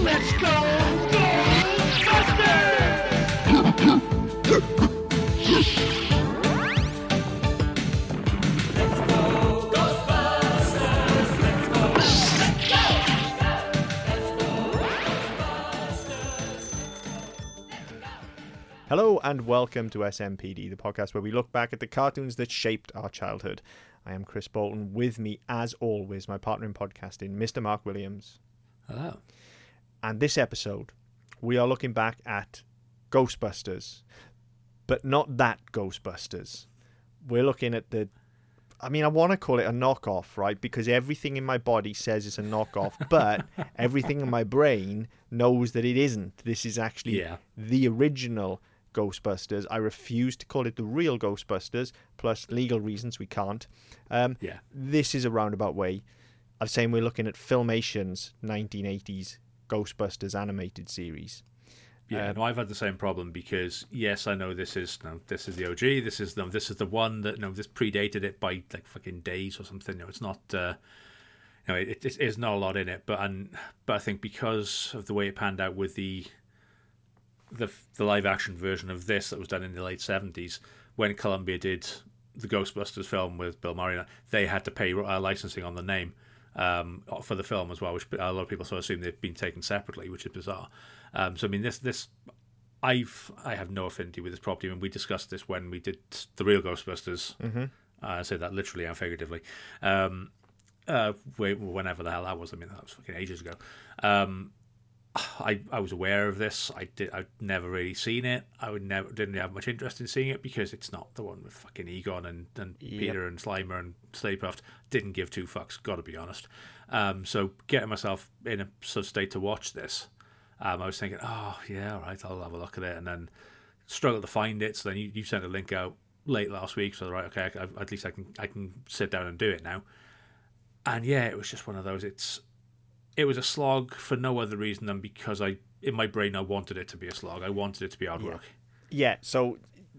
Let's go, Hello and welcome to SMPD, the podcast where we look back at the cartoons that shaped our childhood. I am Chris Bolton. With me, as always, my partner in podcasting, Mr. Mark Williams. Hello. And this episode, we are looking back at Ghostbusters, but not that Ghostbusters. We're looking at I want to call it a knockoff, right? Because everything in my body says it's a knockoff, but everything in my brain knows that it isn't. This is actually the original Ghostbusters. I refuse to call it the real Ghostbusters, plus legal reasons we can't. This is a roundabout way of saying we're looking at Filmation's 1980s Ghostbusters animated series. I've had the same problem because yes, I know this is the OG. This is the one that this predated it by like fucking days or something. It's not. It is not a lot in it, but I think because of the way it panned out with the live action version of this that was done in the late 70s, when Columbia did the Ghostbusters film with Bill Murray, they had to pay licensing on the name for the film as well, which a lot of people sort of assume they've been taken separately, which is bizarre. I have no affinity with this property. I mean, we discussed this when we did the real Ghostbusters. Mm-hmm. I say that literally and figuratively. Whenever the hell that was. I mean, that was fucking ages ago. I was aware of this. I'd never really seen it. Didn't have much interest in seeing it because it's not the one with fucking Egon and Peter and Slimer and Stay Puft. Didn't give two fucks, gotta be honest. So getting myself in a sort of state to watch this, I was thinking, oh yeah, all right, I'll have a look at it, and then struggled to find it. So then you sent a link out late last week, so right, okay, at least I can sit down and do it now. And yeah, it was just one of those. It was a slog for no other reason than because in my brain I wanted it to be a slog. I wanted it to be hard work. Yeah. So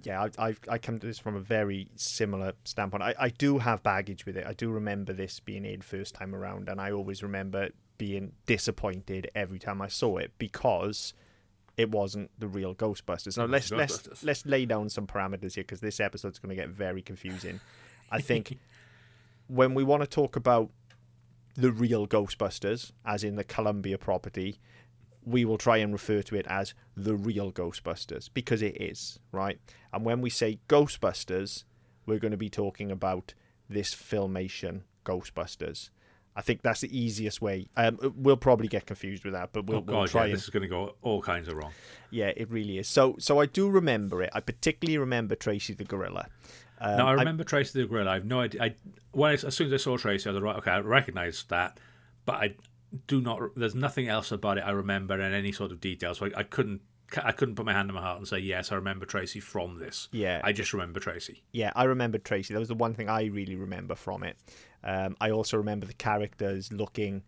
I come to this from a very similar standpoint. I do have baggage with it. I do remember this being aired first time around, and I always remember being disappointed every time I saw it because it wasn't the real Ghostbusters. Now let's lay down some parameters here because this episode's going to get very confusing. I think when we want to talk about the real Ghostbusters, as in the Columbia property, we will try and refer to it as the real Ghostbusters because it is, right? And when we say Ghostbusters, we're going to be talking about this Filmation Ghostbusters. I think that's the easiest way. We'll probably get confused with that, but we'll try. This is going to go all kinds of wrong. Yeah, it really is. So I do remember it. I particularly remember Tracy the Gorilla. No, I remember Tracy the Gorilla. I have no idea. As soon as I saw Tracy, I was like, okay, I recognise that, but I do not. There's nothing else about it I remember in any sort of detail. So I couldn't put my hand on my heart and say yes, I remember Tracy from this. Yeah, I just remember Tracy. Yeah, I remember Tracy. That was the one thing I really remember from it. I also remember the characters looking.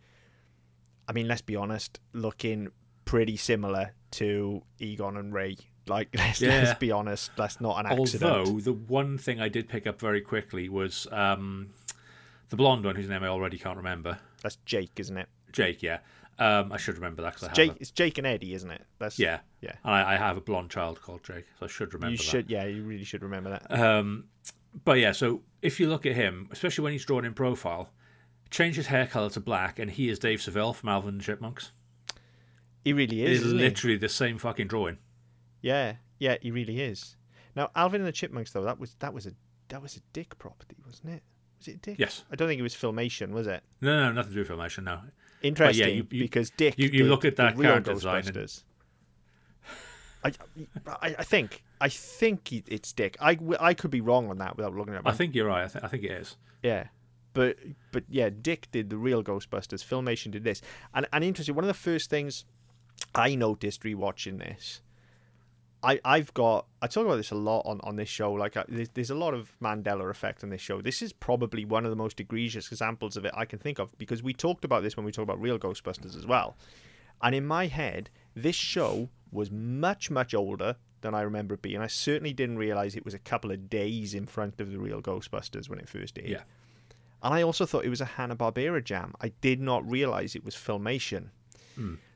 I mean, let's be honest, looking pretty similar to Egon and Ray. Like, let's be honest, that's not an accident. Although, the one thing I did pick up very quickly was the blonde one, whose name I already can't remember. That's Jake, isn't it? Jake, yeah. I should remember that. It's Jake and Eddie, isn't it? Yeah. And I have a blonde child called Jake, so I should remember that. Yeah, you really should remember that. But yeah, so if you look at him, especially when he's drawn in profile, change his hair colour to black, and he is Dave Seville from Alvin and the Chipmunks. He really is. It's literally the same fucking drawing. Yeah, he really is. Now, Alvin and the Chipmunks, though, that was a Dick property, wasn't it? Was it Dick? Yes. I don't think it was Filmation, was it? No, nothing to do with Filmation. No. Interesting, because Dick. You look at that character design. I think it's Dick. I could be wrong on that without looking at it. I think you're right. I think it is. Yeah. But yeah, Dick did the real Ghostbusters. Filmation did this. And interesting, one of the first things I noticed rewatching this, I talk about this a lot on this show. Like, there's a lot of Mandela effect on this show. This is probably one of the most egregious examples of it I can think of, because we talked about this when we talked about real Ghostbusters as well. And in my head, this show was much, much older than I remember it being. I certainly didn't realize it was a couple of days in front of the real Ghostbusters when it first aired. Yeah. And I also thought it was a Hanna-Barbera jam. I did not realize it was Filmation.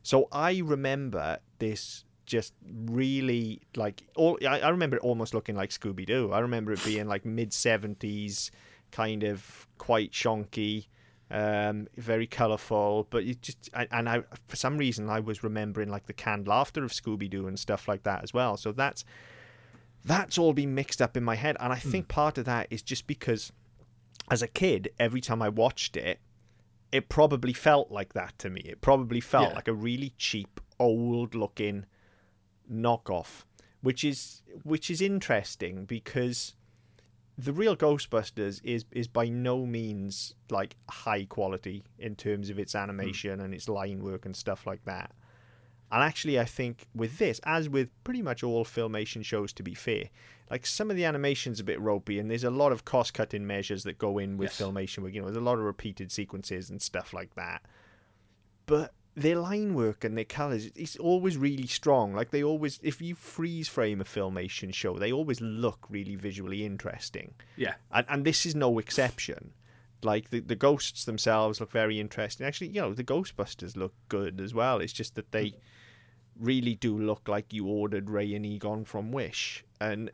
So I remember this just really I remember it almost looking like Scooby-Doo. I remember it being like mid-70s, kind of quite shonky, very colourful, but it just I for some reason I was remembering like the canned laughter of Scooby-Doo and stuff like that as well. So that's all been mixed up in my head, and I think part of that is just because as a kid, every time I watched it, it probably felt like that to me. It probably felt like a really cheap, old-looking knockoff, which is interesting because the real Ghostbusters is by no means like high quality in terms of its animation and its line work and stuff like that. And actually, I think with this, as with pretty much all Filmation shows, to be fair, like some of the animation's a bit ropey, and there's a lot of cost-cutting measures that go in with Filmation. Where, there's a lot of repeated sequences and stuff like that. But their line work and their colours, it's always really strong. Like they always, if you freeze frame a Filmation show, they always look really visually interesting. Yeah. And this is no exception. Like the ghosts themselves look very interesting. Actually, the Ghostbusters look good as well. It's just that they really do look like you ordered Ray and Egon from Wish, and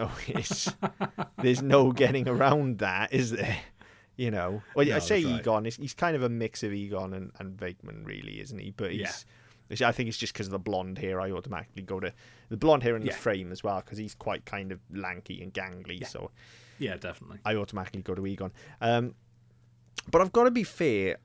there's no getting around that, is there? Well, no, I say Egon, he's kind of a mix of Egon and Venkman, really, isn't he? But I think it's just because of the blonde hair. I automatically go to the blonde hair in the frame as well, because he's quite kind of lanky and gangly. So definitely, I automatically go to Egon. But I've got to be fair.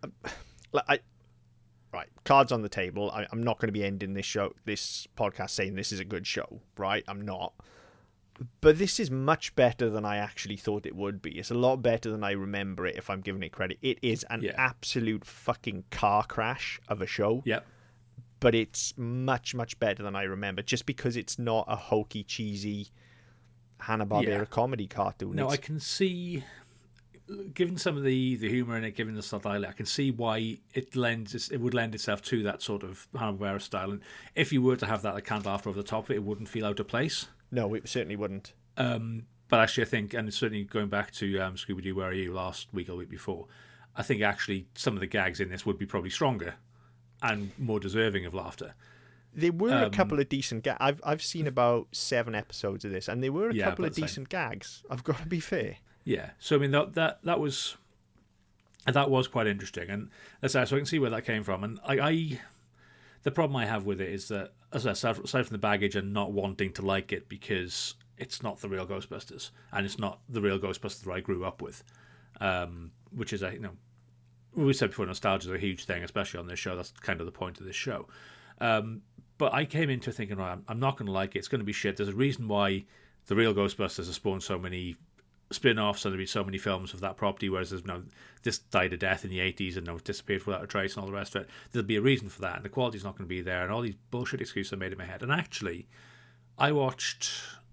Right, cards on the table. I'm not going to be ending this podcast saying this is a good show, right? I'm not. But this is much better than I actually thought it would be. It's a lot better than I remember it, if I'm giving it credit. It is an absolute fucking car crash of a show. Yep. But it's much, much better than I remember, just because it's not a hokey, cheesy Hanna-Barbera comedy cartoon. No, I can see, given some of the humour in it, given the style, I can see why it would lend itself to that sort of Hanna-Barbera style. And if you were to have that like canned laughter over the top of it, it wouldn't feel out of place. No, it certainly wouldn't. But actually, I think, and certainly going back to Scooby-Doo, Where Are You, last week or the week before, I think actually some of the gags in this would be probably stronger and more deserving of laughter. There were a couple of decent gags. I've seen about 7 episodes of this, and there were a couple of decent gags. I've got to be fair. Yeah, so I mean that was quite interesting, and so I can see where that came from. And the problem I have with it is that, as I said, aside from the baggage and not wanting to like it because it's not the real Ghostbusters, and it's not the real Ghostbusters that I grew up with, which is we said before, nostalgia is a huge thing, especially on this show. That's kind of the point of this show. But I came into thinking, right, I'm not going to like it. It's going to be shit. There's a reason why the real Ghostbusters has spawned so many spin-offs and there'll be so many films of that property, whereas this died a death in the 80s and disappeared without a trace and all the rest of it. There'll be a reason for that, and the quality's not going to be there, and all these bullshit excuses I made in my head. And actually, I think I watched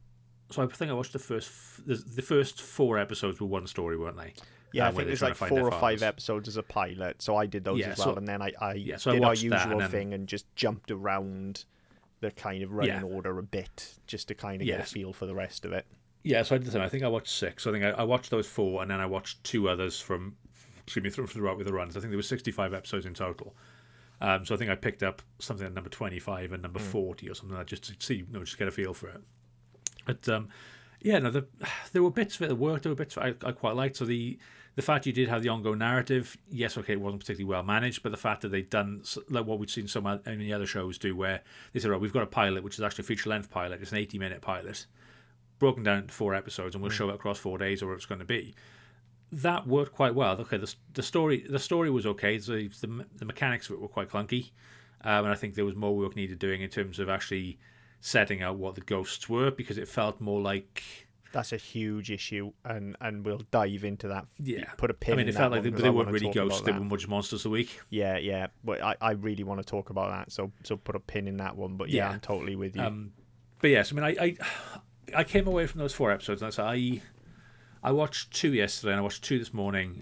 the first 4 episodes were one story, weren't they? Yeah, I think there's like 4 or 5 episodes as a pilot, so I did those as well, and then I did our usual thing and just jumped around the kind of running order a bit, just to kind of get a feel for the rest of it. Yeah, so I did the same. I think I watched 6. So I think I watched those 4, and then I watched 2 others throughout with the runs. I think there were 65 episodes in total. So I think I picked up something at number 25 and number 40 or something like that, just to see, just get a feel for it. But there were bits of it that worked. There were bits I quite liked. So the fact you did have the ongoing narrative, yes, okay, it wasn't particularly well managed, but the fact that they'd done like what we'd seen so many other shows do, where they said, right, we've got a pilot, which is actually a feature-length pilot. It's an 80-minute pilot, broken down into 4 episodes, and we'll show it across 4 days, or whatever it's going to be. That worked quite well. Okay, the story was okay. The mechanics of it were quite clunky, and I think there was more work needed doing in terms of actually setting out what the ghosts were, because it felt more like... That's a huge issue, and we'll dive into that. Yeah, put a pin. I mean, it felt like they weren't really ghosts; they were more just monsters a week. Yeah. But I really want to talk about that, so put a pin in that one. But yeah, I'm totally with you. But yes, I mean, I came away from those 4 episodes, and I watched 2 yesterday, and I watched 2 this morning.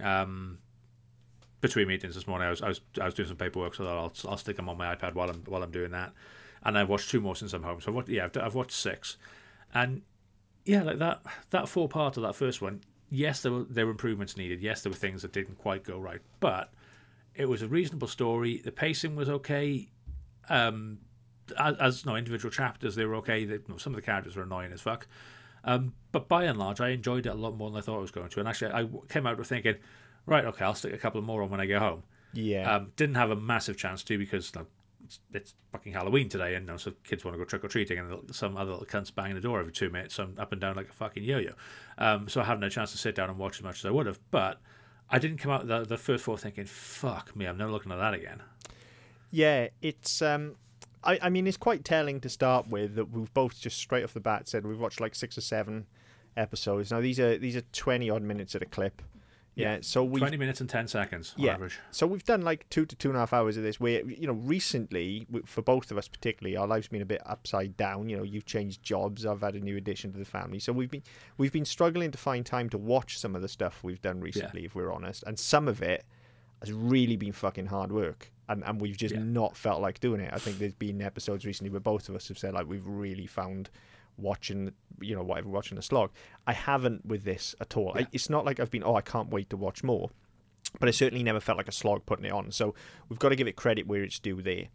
Between meetings this morning, I was doing some paperwork, so that I'll stick them on my iPad while I'm doing that. And I've watched 2 more since I'm home. So I've watched 6, and. Yeah, like that 4 part of that first one, yes, there were improvements needed. Yes, there were things that didn't quite go right. But it was a reasonable story. The pacing was okay. As no individual chapters, they were okay. Some of the characters were annoying as fuck. But by and large, I enjoyed it a lot more than I thought I was going to. And actually, I came out with thinking, right, okay, I'll stick a couple more on when I get home. Yeah. Didn't have a massive chance to because it's fucking Halloween today, and so kids want to go trick or treating, and some other little cunts banging the door every 2 minutes. So I'm up and down like a fucking yo-yo. So I haven't had a chance to sit down and watch as much as I would have. But I didn't come out the first four thinking, fuck me, I'm never looking at that again. Yeah, it's I mean, it's quite telling to start with that we've both just straight off the bat said we've watched like 6 or 7 episodes. Now these are 20 odd minutes at a clip. Yeah, so we 20 minutes and 10 seconds on average. So we've done like 2 to 2.5 hours of this. Where recently, for both of us particularly, our life's been a bit upside down. You've changed jobs. I've had a new addition to the family, so we've been struggling to find time to watch some of the stuff we've done recently, if we're honest. And some of it has really been fucking hard work, and we've just not felt like doing it. I think there's been episodes recently where both of us have said like we've really found watching a slog. I haven't with this at all. It's not like I've been I can't wait to watch more, but I certainly never felt like a slog putting it on, so we've got to give it credit where it's due there.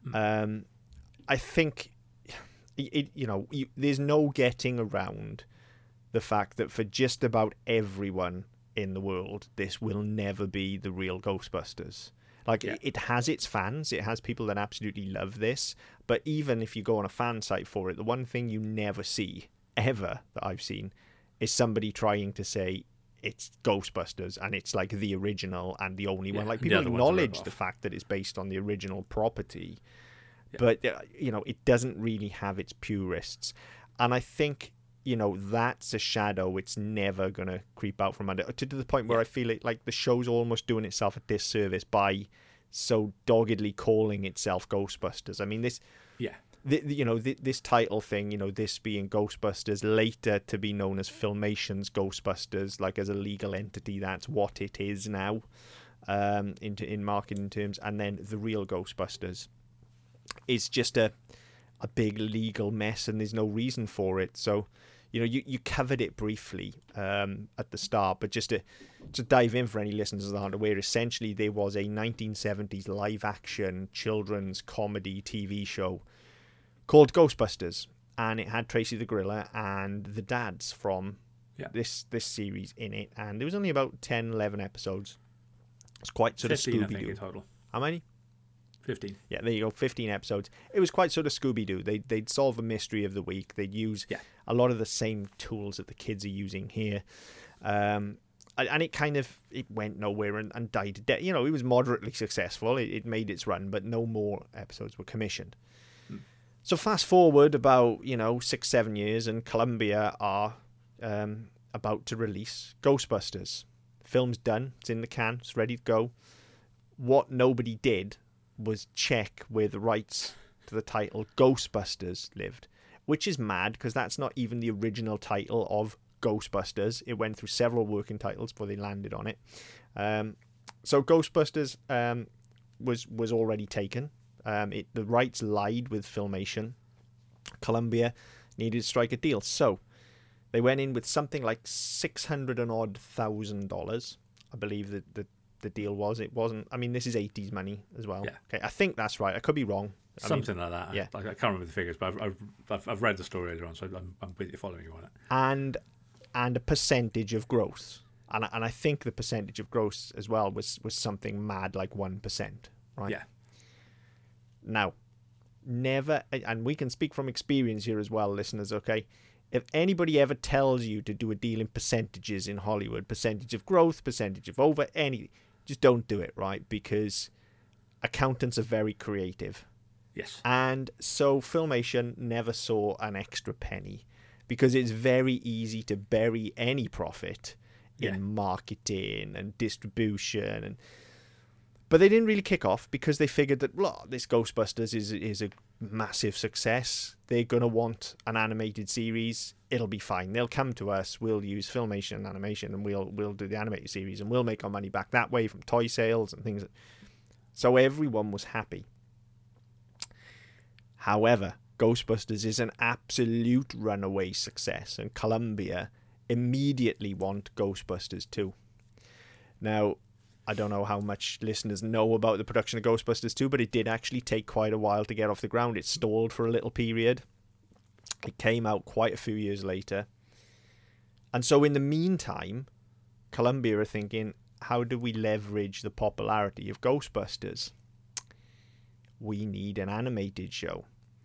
I think there's no getting around the fact that for just about everyone in the world, this will never be the real Ghostbusters. It has its fans, it has people that absolutely love this, but even if you go on a fan site for it, the one thing you never see, ever, that I've seen, is somebody trying to say it's Ghostbusters and it's like the original and the only one. Like, people acknowledge the fact that it's based on the original property, but it doesn't really have its purists. And I think that's a shadow it's never going to creep out from under, to the point where I feel it like the show's almost doing itself a disservice by so doggedly calling itself Ghostbusters. I mean, this title thing, this being Ghostbusters, later to be known as Filmation's Ghostbusters, like as a legal entity, that's what it is now, in marketing terms. And then the real Ghostbusters is just a big legal mess, and there's no reason for it. So you covered it briefly at the start, but just to dive in for any listeners that aren't aware, essentially there was a 1970s live-action children's comedy TV show called Ghostbusters, and it had Tracy the Gorilla and the dads from this series in it, and there was only about 10, 11 episodes. It's quite sort 15, of Scooby-Doo. I think, in total. How many? 15. Yeah, there you go, 15 episodes. It was quite sort of Scooby-Doo. They'd solve a mystery of the week. They'd use a lot of the same tools that the kids are using here. And it went nowhere and died to death. It was moderately successful. It made its run, but no more episodes were commissioned. So fast forward about, 6-7 years, and Columbia are about to release Ghostbusters. Film's done. It's in the can. It's ready to go. What nobody did was check where the rights to the title Ghostbusters lived, which is mad because that's not even the original title of Ghostbusters. It went through several working titles before they landed on it. So Ghostbusters was already taken. The rights lied with Filmation. Columbia needed to strike a deal, so they went in with something like $600,000. I believe that the deal was. It wasn't. I mean, this is 80s money as well. Yeah. Okay, I think that's right. I could be wrong. Something like that. Yeah. I can't remember the figures, but I've read the story earlier on, so I'm with you, following you on it. And a percentage of gross, and I think the percentage of gross as well was something mad like 1%. Right. Yeah. Now, never, and we can speak from experience here as well, listeners. Okay. If anybody ever tells you to do a deal in percentages in Hollywood, percentage of growth, percentage of over, just don't do it, right? Because accountants are very creative. Yes. And so Filmation never saw an extra penny because it's very easy to bury any profit in marketing and distribution. But they didn't really kick off because they figured that, this Ghostbusters is a massive success. They're going to want an animated series. It'll be fine. They'll come to us. We'll use Filmation animation, and we'll do the animated series, and we'll make our money back that way from toy sales and things. So everyone was happy. However, Ghostbusters is an absolute runaway success, and Columbia immediately want Ghostbusters 2. Now, I don't know how much listeners know about the production of Ghostbusters 2, but it did actually take quite a while to get off the ground. It stalled for a little period. It came out quite a few years later. And so in the meantime, Columbia are thinking, how do we leverage the popularity of Ghostbusters? We need an animated show.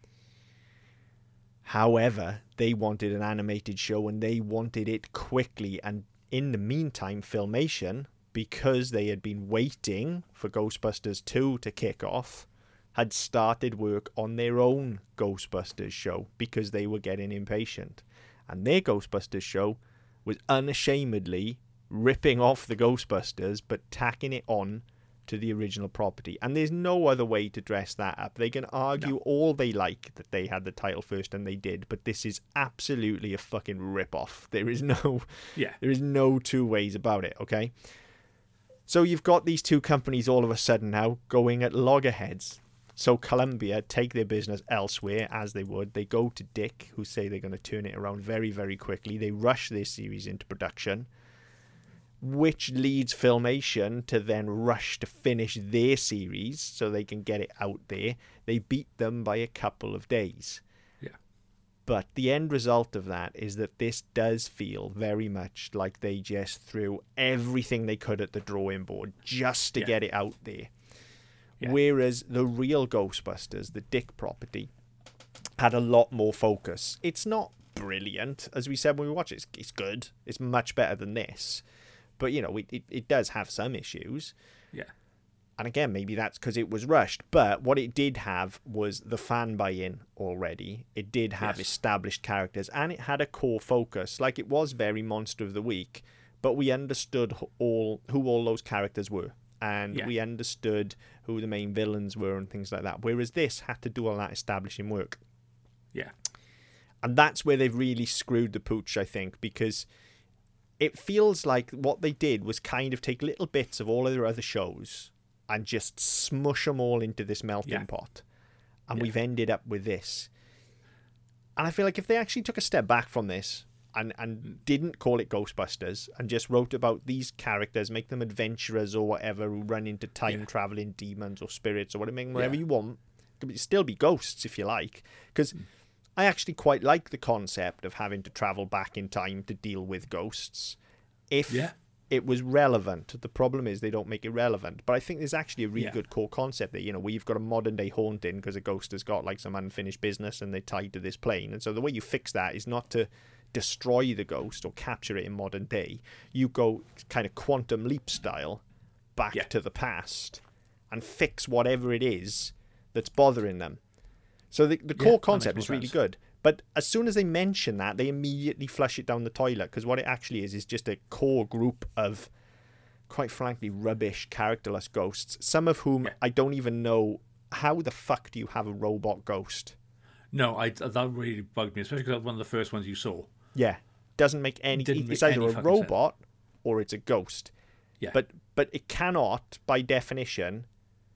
However, they wanted an animated show and they wanted it quickly. And in the meantime, Filmation, because they had been waiting for Ghostbusters 2 to kick off, had started work on their own Ghostbusters show because they were getting impatient. And their Ghostbusters show was unashamedly ripping off the Ghostbusters but tacking it on to the original property. And there's no other way to dress that up. They can argue all they like that they had the title first, and they did, but this is absolutely a fucking rip-off. There is no two ways about it, okay? So you've got these two companies all of a sudden now going at loggerheads. So Columbia take their business elsewhere, as they would. They go to Dick, who say they're going to turn it around very, very quickly. They rush their series into production, which leads Filmation to then rush to finish their series so they can get it out there. They beat them by a couple of days. Yeah. But the end result of that is that this does feel very much like they just threw everything they could at the drawing board just to get it out there. Yeah. Whereas the real Ghostbusters, the Dick property, had a lot more focus. It's not brilliant. As we said when we watched it, it's good. It's much better than this. But, you know, it does have some issues. Yeah. And again, maybe that's because it was rushed. But what it did have was the fan buy-in already. It did have established characters. And it had a core focus. Like, it was very Monster of the Week. But we understood who all those characters were. And we understood who the main villains were and things like that. Whereas this had to do all that establishing work. Yeah. And that's where they've really screwed the pooch, I think. Because it feels like what they did was kind of take little bits of all of their other shows and just smush them all into this melting pot. And we've ended up with this. And I feel like if they actually took a step back from this and didn't call it Ghostbusters and just wrote about these characters, make them adventurers or whatever who run into time-traveling demons or spirits or whatever you want, it could still be ghosts if you like. Because I actually quite like the concept of having to travel back in time to deal with ghosts if it was relevant. The problem is they don't make it relevant. But I think there's actually a really good core concept there, you know, where you've got a modern day haunting because a ghost has got like some unfinished business and they're tied to this plane. And so the way you fix that is not to destroy the ghost or capture it in modern day. You go kind of quantum leap style back to the past and fix whatever it is that's bothering them. So the core concept is really good. But as soon as they mention that, they immediately flush it down the toilet, because what it actually is just a core group of, quite frankly, rubbish, characterless ghosts, some of whom I don't even know. How the fuck do you have a robot ghost? No, that really bugged me, especially because that was one of the first ones you saw. Yeah. Doesn't make any... It's either a robot or it's a ghost. Yeah. But it cannot, by definition,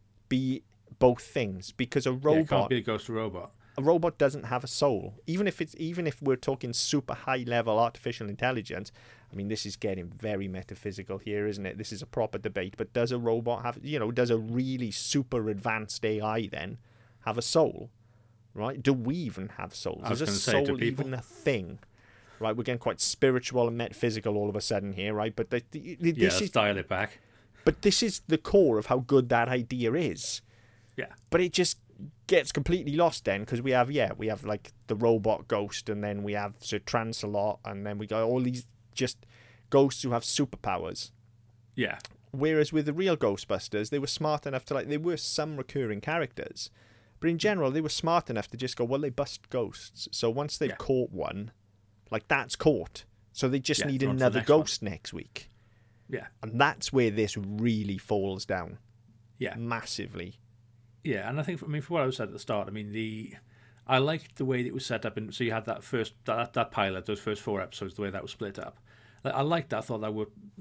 be both things, because a robot... it can't be a ghost or robot. A robot doesn't have a soul. Even if we're talking super high level artificial intelligence, I mean, this is getting very metaphysical here, isn't it? This is a proper debate. But does a robot have, does a really super advanced AI then have a soul? Right? Do we even have souls? Is a soul even a thing? Right? We're getting quite spiritual and metaphysical all of a sudden here, right? But let's dial it back. But this is the core of how good that idea is. Yeah. But it just gets completely lost then, because we have like the robot ghost, and then we have Sir Transalot, and then we got all these just ghosts who have superpowers. Yeah. Whereas with the real Ghostbusters, they were smart enough to, like, there were some recurring characters, but in general they were smart enough to just go, well, they bust ghosts, so once they've caught one, like, that's caught, so they just need another ghost next week. Yeah. And that's where this really falls down. Yeah. Massively. Yeah, and I think, for what I said at the start, I mean, I liked the way that it was set up, and so you had that pilot, those first 4 episodes, the way that was split up. I liked that. I thought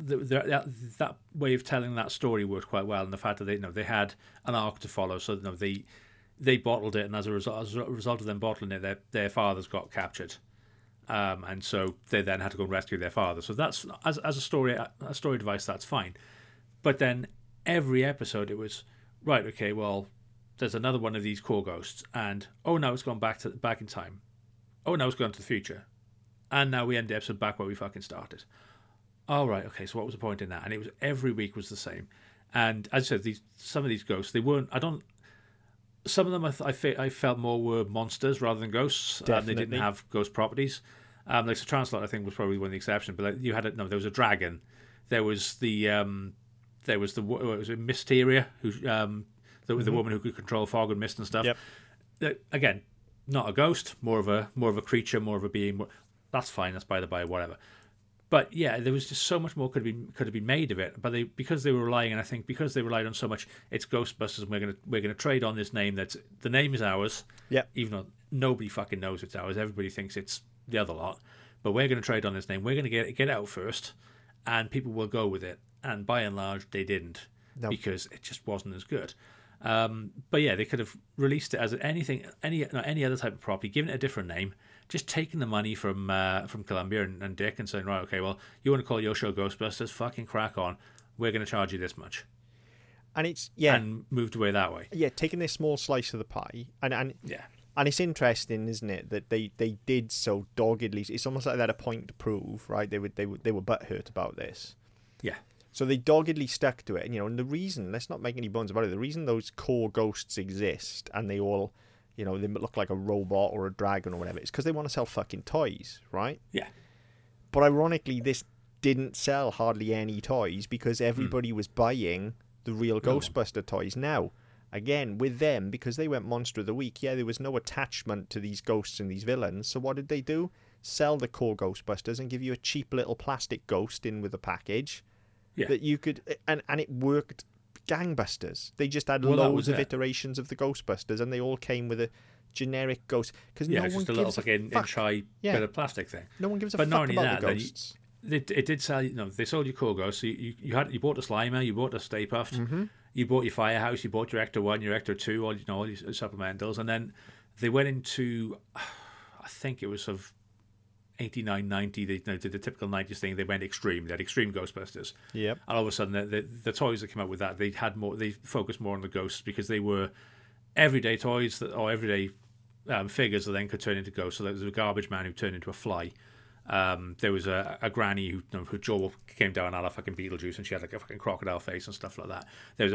that way of telling that story worked quite well, and the fact that they had an arc to follow, so they bottled it, and as a result of them bottling it, their fathers got captured, and so they then had to go and rescue their father. So that's as a story device, that's fine. But then every episode it was right. Okay, well, there's another one of these core ghosts, and now it's gone back in time. Oh, now it's gone to the future, and now we end the episode back where we fucking started. All right, okay. So what was the point in that? And it was every week was the same. And as I said, some of these ghosts, they weren't. Some of them I felt more were monsters rather than ghosts. They didn't have ghost properties. Like the Translot, I think, was probably one of the exceptions. But like, you had there was a dragon. There was the Mysteria, who the woman who could control fog and mist and stuff. Yep. Again, not a ghost, more of a creature, more of a being. That's fine. That's by the by, whatever. But yeah, there was just so much more could have been made of it. But because they were relying, and I think because they relied on so much, it's Ghostbusters, and we're gonna trade on this name. The name is ours. Yeah. Even though nobody fucking knows it's ours, everybody thinks it's the other lot. But we're gonna trade on this name. We're gonna get it out first, and people will go with it. And by and large, they didn't because it just wasn't as good. But yeah, they could have released it as any other type of property, given it a different name. Just taking the money from Columbia and Dick and saying, right, okay, well, you want to call your show Ghostbusters? Fucking crack on. We're going to charge you this much. And it's and moved away that way. Yeah, taking this small slice of the pie, and it's interesting, isn't it, that they did so doggedly. It's almost like they had a point to prove, right? They were butthurt about this. Yeah. So they doggedly stuck to it, and the reason, let's not make any bones about it, the reason those core ghosts exist and they all, they look like a robot or a dragon or whatever, it's because they want to sell fucking toys, right? Yeah. But ironically, this didn't sell hardly any toys because everybody was buying the real Ghostbuster toys. Now, again, with them, because they went Monster of the Week, there was no attachment to these ghosts and these villains. So what did they do? Sell the core Ghostbusters and give you a cheap little plastic ghost in with a package. Yeah. That you could, and it worked gangbusters. They just had loads of iterations of the Ghostbusters, and they all came with a generic ghost. Because no one just a little fucking inch-high bit of plastic thing. No one gives a fuck about the ghosts. It did sell. They sold you core ghosts. So you bought the Slimer, you bought the Stay Puft, you bought your Firehouse, you bought your Ecto 1, your Ecto 2, all your supplementals, and then they went into, I think it was sort of 89, 90, they did the typical 90s thing. They went extreme. They had extreme Ghostbusters. Yep. And all of a sudden, the toys that came out with that, they focused more on the ghosts because they were everyday toys or everyday figures that then could turn into ghosts. So there was a garbage man who turned into a fly. There was a granny who jaw came down out of fucking Beetlejuice, and she had like a fucking crocodile face and stuff like that. There was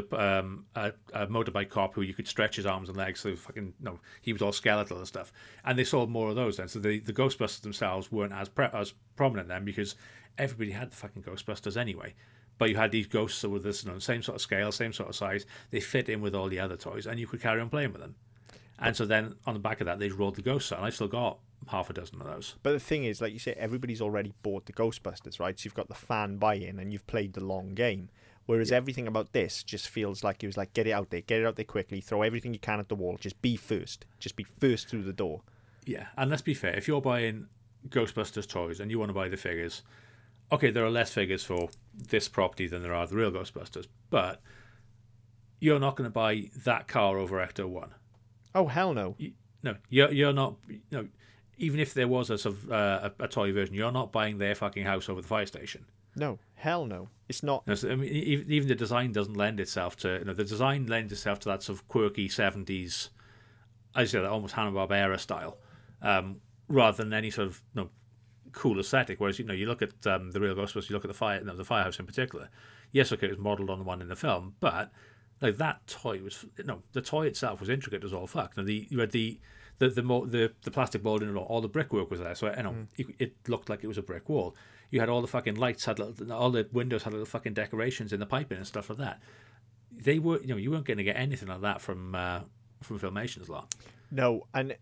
a motorbike cop who you could stretch his arms and legs, so he was all skeletal and stuff. And they sold more of those then. So the Ghostbusters themselves weren't as prominent then because everybody had the fucking Ghostbusters anyway. But you had these ghosts that were this same sort of scale, same sort of size. They fit in with all the other toys, and you could carry on playing with them. And so then on the back of that, they rolled the ghosts out, and I've still got half a dozen of those. But the thing is, like you say, everybody's already bought the Ghostbusters, right? So you've got the fan buy-in and you've played the long game. Whereas everything about this just feels like it was like, get it out there quickly, throw everything you can at the wall, just be first through the door. Yeah, and let's be fair, if you're buying Ghostbusters toys and you want to buy the figures, okay, there are less figures for this property than there are the real Ghostbusters, but you're not going to buy that car over Ecto 1. Oh, hell no. You're not, even if there was a toy version, you're not buying their fucking house over the fire station. No, hell no. It's not. No, so, I mean, even the design doesn't lend itself to, the design lends itself to that sort of quirky 70s, I say that almost Hanna-Barbera style, rather than any sort of cool aesthetic. Whereas, you look at the real Ghostbusters, you look at the firehouse in particular. Yes, okay, it was modelled on the one in the film, but like that toy was, the toy itself was intricate as all fuck. You had the plastic molding and all the brickwork was there, so it looked like it was a brick wall. You had all the fucking lights all the windows had little fucking decorations in the piping and stuff like that. They were, you weren't going to get anything like that from Filmation's lot. No, and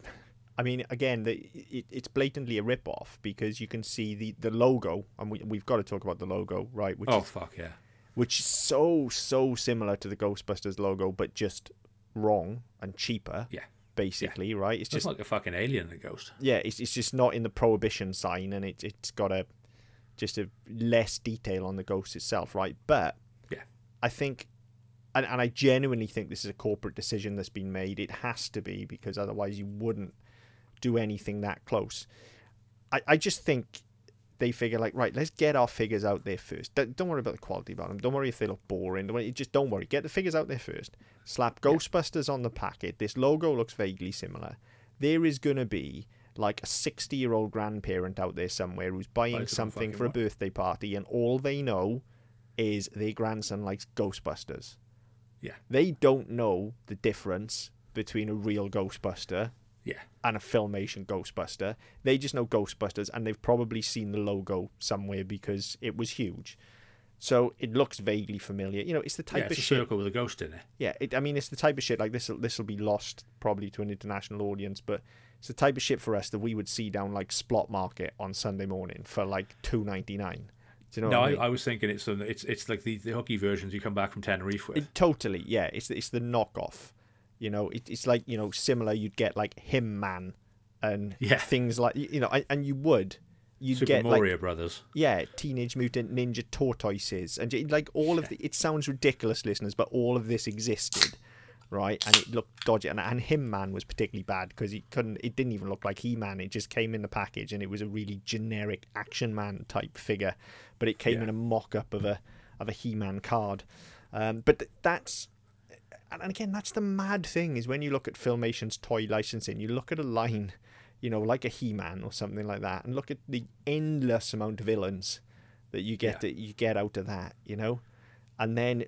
I mean, again, it's blatantly a rip-off because you can see the logo, and we've got to talk about the logo, right? Fuck yeah. Which is so similar to the Ghostbusters logo, but just wrong and cheaper. Yeah. Basically, right? It's just like a fucking alien, a ghost. Yeah, it's just not in the Prohibition sign, and it's got a less detail on the ghost itself, right? But yeah, I think, and I genuinely think this is a corporate decision that's been made. It has to be, because otherwise you wouldn't do anything that close. I just think they figure like, right, let's get our figures out there first. Don't worry about the quality about them. Don't worry if they look boring. Don't worry. Get the figures out there first. Slap Ghostbusters on the packet. This logo looks vaguely similar. There is going to be like a 60-year-old grandparent out there somewhere who's buying something for a birthday party, and all they know is their grandson likes Ghostbusters. Yeah. They don't know the difference between a real Ghostbuster and a Filmation Ghostbuster. They just know Ghostbusters, and they've probably seen the logo somewhere because it was huge. So it looks vaguely familiar. You know, it's the type of shit. It's a circle with a ghost in it. Yeah, it's the type of shit, like, this will be lost probably to an international audience, but it's the type of shit for us that we would see down, like, Splot Market on Sunday morning for, like, $2.99. Do you know what I mean? I was thinking it's like the hooky versions you come back from Tenerife with. Totally, yeah. It's the knockoff. You know, it's like, you know, similar. You'd get like Him Man and things like, you know, and you'd Super get Mario like, Brothers. Yeah, Teenage Mutant Ninja Tortoises, and like all of the. It sounds ridiculous, listeners, but all of this existed, right? And it looked dodgy, and Him Man was particularly bad because it didn't even look like He-Man. It just came in the package, and it was a really generic Action Man type figure, but it came in a mock-up of a He-Man card. But that's. And again, that's the mad thing, is when you look at Filmation's toy licensing, you look at a line, you know, like a He-Man or something like that, and look at the endless amount of villains that you get out of that, you know, and then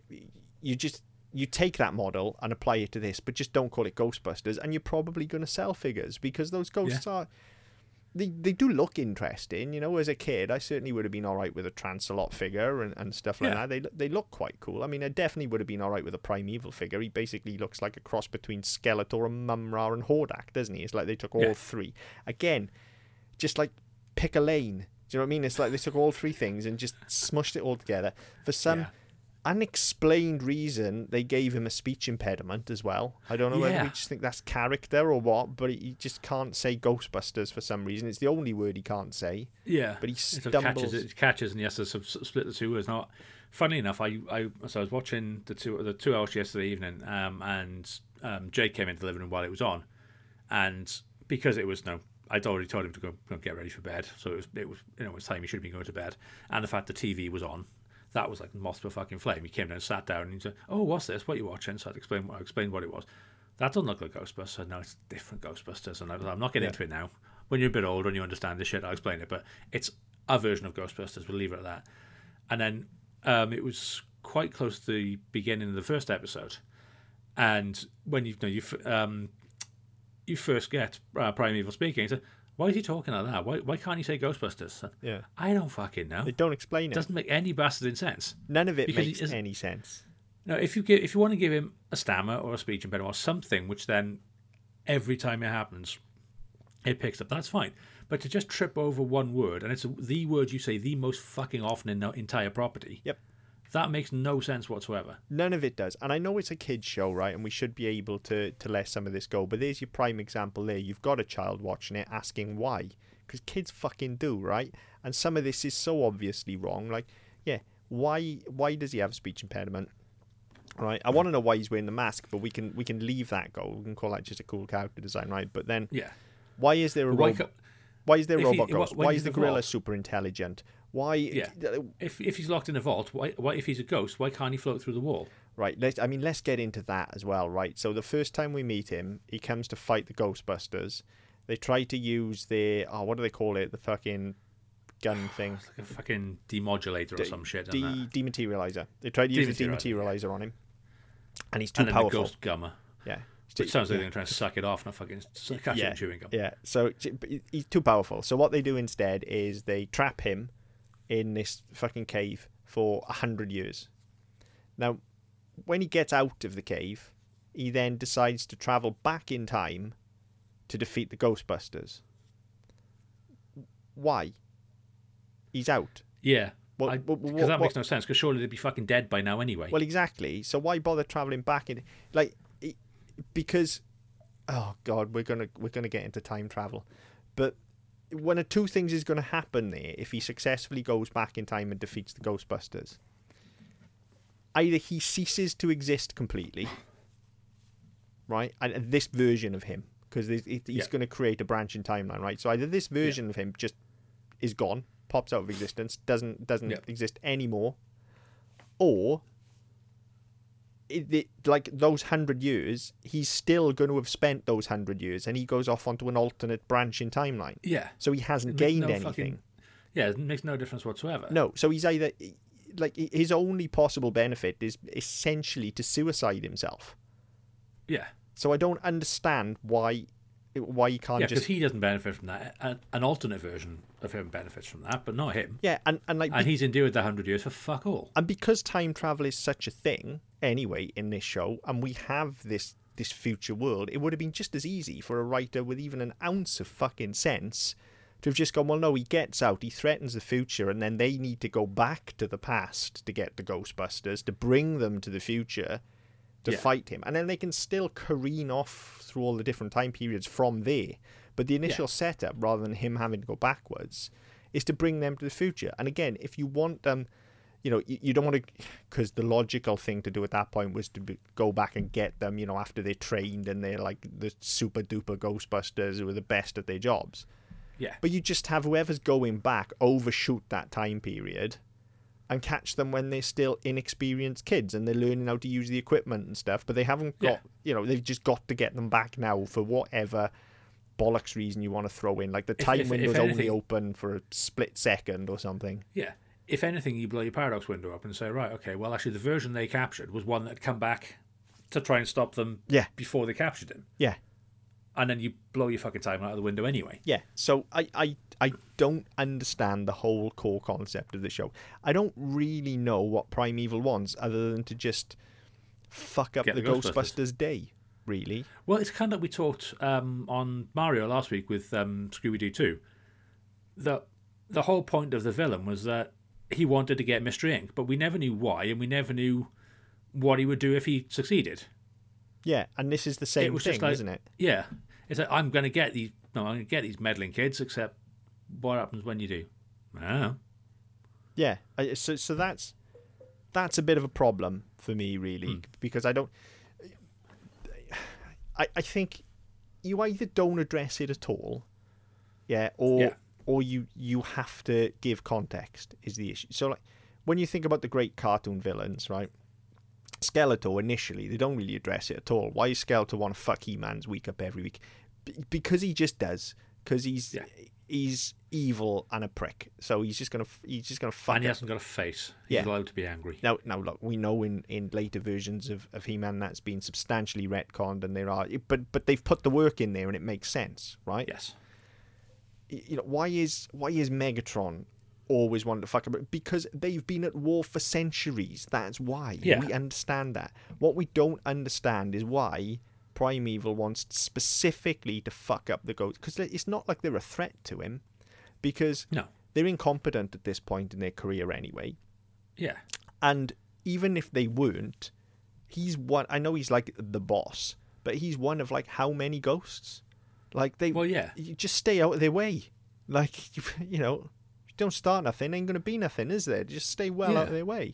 you take that model and apply it to this, but just don't call it Ghostbusters, and you're probably going to sell figures, because those ghosts are. They do look interesting, you know. As a kid, I certainly would have been all right with a Transalot figure and stuff like that. They look quite cool. I mean, I definitely would have been all right with a Primeval figure. He basically looks like a cross between Skeletor and Mumra and Hordak, doesn't he? It's like they took all three. Again, just like pick a lane. Do you know what I mean? It's like they took all three things and just smushed it all together. For some unexplained reason, they gave him a speech impediment as well. I don't know whether we just think that's character or what, but he just can't say Ghostbusters for some reason. It's the only word he can't say. Yeah, but he stumbles. It catches, and he has to split the two words. Now, funnily enough, I was watching the 2 hours yesterday evening, and Jake came into the living room while it was on, and because it was I'd already told him to go get ready for bed, so it was it was time he should have been going to bed, and the fact the TV was on. That was like moth to a fucking flame. He came down and sat down and he said, "Oh, what's this? What are you watching?" So I explained what it was. That doesn't look like Ghostbusters. No, it's different Ghostbusters. And I'm not getting into it now. When you're a bit older and you understand this shit, I'll explain it. But it's a version of Ghostbusters. We'll leave it at that. And then it was quite close to the beginning of the first episode. And when you first get Primeval speaking, he said, "Why is he talking like that? Why can't he say Ghostbusters?" Yeah, I don't fucking know. They don't explain it. It doesn't make any bastard sense. None of it makes any sense. No, if you want to give him a stammer or a speech impediment or something, which then every time it happens, it picks up, that's fine. But to just trip over one word, and it's the word you say the most fucking often in the entire property. Yep. That makes no sense whatsoever. None of it does. And I know it's a kid's show, right? And we should be able to let some of this go. But there's your prime example there. You've got a child watching it asking why. Because kids fucking do, right? And some of this is so obviously wrong. Like, why does he have a speech impediment? Right? I want to know why he's wearing the mask, but we can leave that go. We can call that just a cool character design, right? But then, why is there a robot? Why is there a robot ghost? Why is the gorilla super intelligent? Why? Yeah. If he's locked in a vault, why? If he's a ghost, why can't he float through the wall? Right. Let's get into that as well. Right. So the first time we meet him, he comes to fight the Ghostbusters. They try to use their what do they call it? The fucking gun thing. It's like a fucking demodulator or some shit. Dematerializer. They try to use the dematerializer on him, and he's too powerful. And then the ghost gummer. Yeah. It sounds like they're trying to suck it off, not fucking catch it chewing gum. Yeah. So he's too powerful. So what they do instead is they trap him in this fucking cave for 100 years. Now, when he gets out of the cave, he then decides to travel back in time to defeat the Ghostbusters. Why? He's out. Yeah. Because that makes no sense, because surely they'd be fucking dead by now anyway. Well, exactly. So why bother travelling back in... because... Oh, God, we're gonna get into time travel. But one of two things is going to happen there if he successfully goes back in time and defeats the Ghostbusters. Either he ceases to exist completely, right? And this version of him, because he's going to create a branching timeline, right? So either this version of him just is gone, pops out of existence, doesn't Yeah. exist anymore, or like those 100 years, he's still going to have spent those 100 years, and he goes off onto an alternate branching timeline. Yeah. So he hasn't It makes gained no anything. Yeah, it makes no difference whatsoever. No, so he's either like his only possible benefit is essentially to suicide himself. Yeah. So I don't understand why he can't Yeah, just because he doesn't benefit from that. An alternate version of him benefits from that, but not him. and like And he's endured the 100 years for fuck all. and because time travel is such a thing anyway in this show, and we have this future world, it would have been just as easy for a writer with even an ounce of fucking sense to have just gone, well, no, he gets out, he threatens the future, and then they need to go back to the past to get the Ghostbusters, to bring them to the future to fight him. And then they can still careen off through all the different time periods from there. But the initial setup, rather than him having to go backwards, is to bring them to the future. And again, if you want them, you don't want to, because the logical thing to do at that point was to go back and get them, after they're trained and they're like the super duper Ghostbusters who are the best at their jobs. Yeah. But you just have whoever's going back overshoot that time period and catch them when they're still inexperienced kids and they're learning how to use the equipment and stuff, but they haven't got, they've just got to get them back now for whatever bollocks reason you want to throw in. Like the time window's only open for a split second or something. Yeah. If anything, you blow your paradox window up and say, right, okay, well, actually, the version they captured was one that had come back to try and stop them before they captured him. Yeah. And then you blow your fucking time out of the window anyway. Yeah. So I don't understand the whole core concept of the show. I don't really know what Primeval wants other than to just fuck up the Ghostbusters day, really. Well, it's kind of like we talked on Mario last week with Scooby-Doo 2. The whole point of the villain was that he wanted to get Mystery Inc., but we never knew why, and we never knew what he would do if he succeeded. Yeah, and this is the same thing, like, isn't it? Yeah. It's like, I'm going to get these meddling kids, except what happens when you do? Oh. Yeah, so that's a bit of a problem for me, really, because I think you either don't address it at all, or you have to give context is the issue. So like when you think about the great cartoon villains, right? Skeletor initially, they don't really address it at all. Why does Skeletor want to fuck He-Man's week up every week? Because he just does. Because he's evil and a prick. So he's just gonna fuck. And he hasn't got a face. He's allowed to be angry. Now look, we know in later versions of He-Man that's been substantially retconned, and but they've put the work in there, and it makes sense, right? Yes. Why is Megatron always wanted to fuck up? Because they've been at war for centuries. That's why. We understand that. What we don't understand is why Primeval wants specifically to fuck up the Ghost, because it's not like they're a threat to him, because they're incompetent at this point in their career anyway. Yeah. And even if they weren't, he's one. I know he's like the boss, but he's one of like how many ghosts? Like you just stay out of their way. Like don't start nothing, ain't going to be nothing, is there? Just stay out of their way.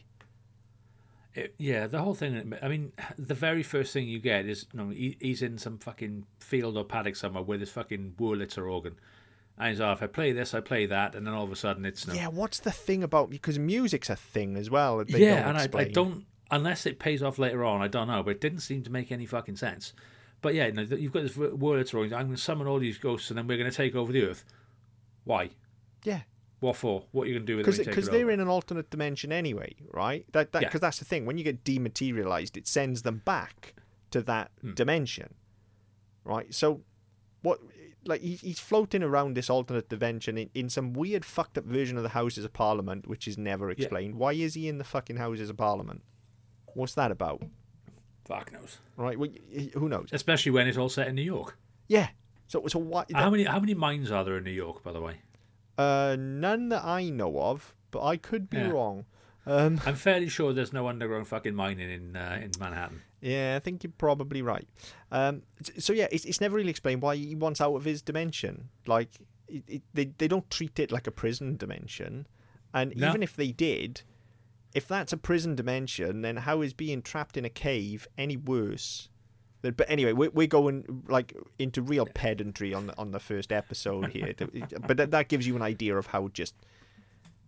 The whole thing. I mean, the very first thing you get is he's in some fucking field or paddock somewhere with his fucking Wurlitzer organ, and he's if I play this, I play that, and then all of a sudden it's what's the thing about, because music's a thing as well. I don't, unless it pays off later on, I don't know, but it didn't seem to make any fucking sense. But you've got this Wurlitzer organ. I'm going to summon all these ghosts, and then we're going to take over the Earth. Why? Yeah. What for? What are you going to do with it? Because they're in an alternate dimension anyway, right? Because that's the thing. When you get dematerialized, it sends them back to that dimension, right? So, what? Like he's floating around this alternate dimension in some weird fucked up version of the Houses of Parliament, which is never explained. Why is he in the fucking Houses of Parliament? What's that about? Fuck knows. Right? Well, who knows? Especially when it's all set in New York. Yeah. So what? How many mines are there in New York, by the way? None that I know of, but I could be wrong. I'm fairly sure there's no underground fucking mining in Manhattan. Yeah, I think you're probably right. So it's never really explained why he wants out of his dimension. Like they don't treat it like a prison dimension, and even if they did, if that's a prison dimension, then how is being trapped in a cave any worse? But anyway, we're going like into real pedantry on the first episode here, but that gives you an idea of how just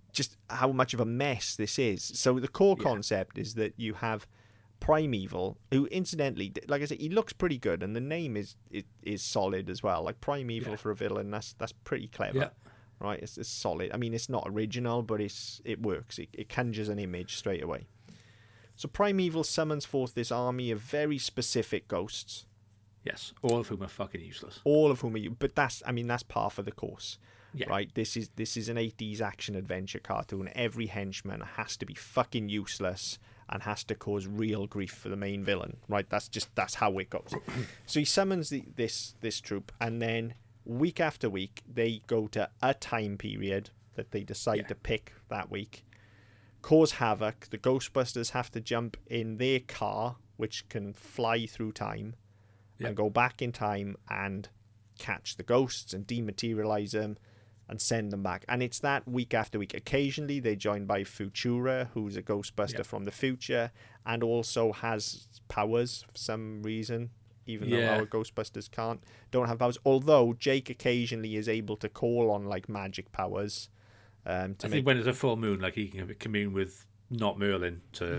just how much of a mess this is. So the core Yeah. concept is that you have Primeval, who incidentally, like I said, he looks pretty good, and the name is solid as well. Like Primeval Yeah. for a villain, that's pretty clever. Yeah. Right? It's solid. I mean, it's not original, but it works. It conjures an image straight away. So Primeval summons forth this army of very specific ghosts, Yes. All of whom are fucking useless. all of whom are but that's par for the course. Yeah. Right? This is an 80s action adventure cartoon. Every henchman has to be fucking useless and has to cause real grief for the main villain. Right? That's how it goes. So he summons this troop, and then week after week they go to a time period that they decide to pick that week, cause havoc. The Ghostbusters have to jump in their car, which can fly through time, and go back in time and catch the ghosts and dematerialize them and send them back. And it's that week after week. Occasionally they're joined by Futura, who's a Ghostbuster from the future and also has powers for some reason, even though our Ghostbusters don't have powers. Although Jake occasionally is able to call on like magic powers. I think when it's a full moon, like he can commune with not Merlin to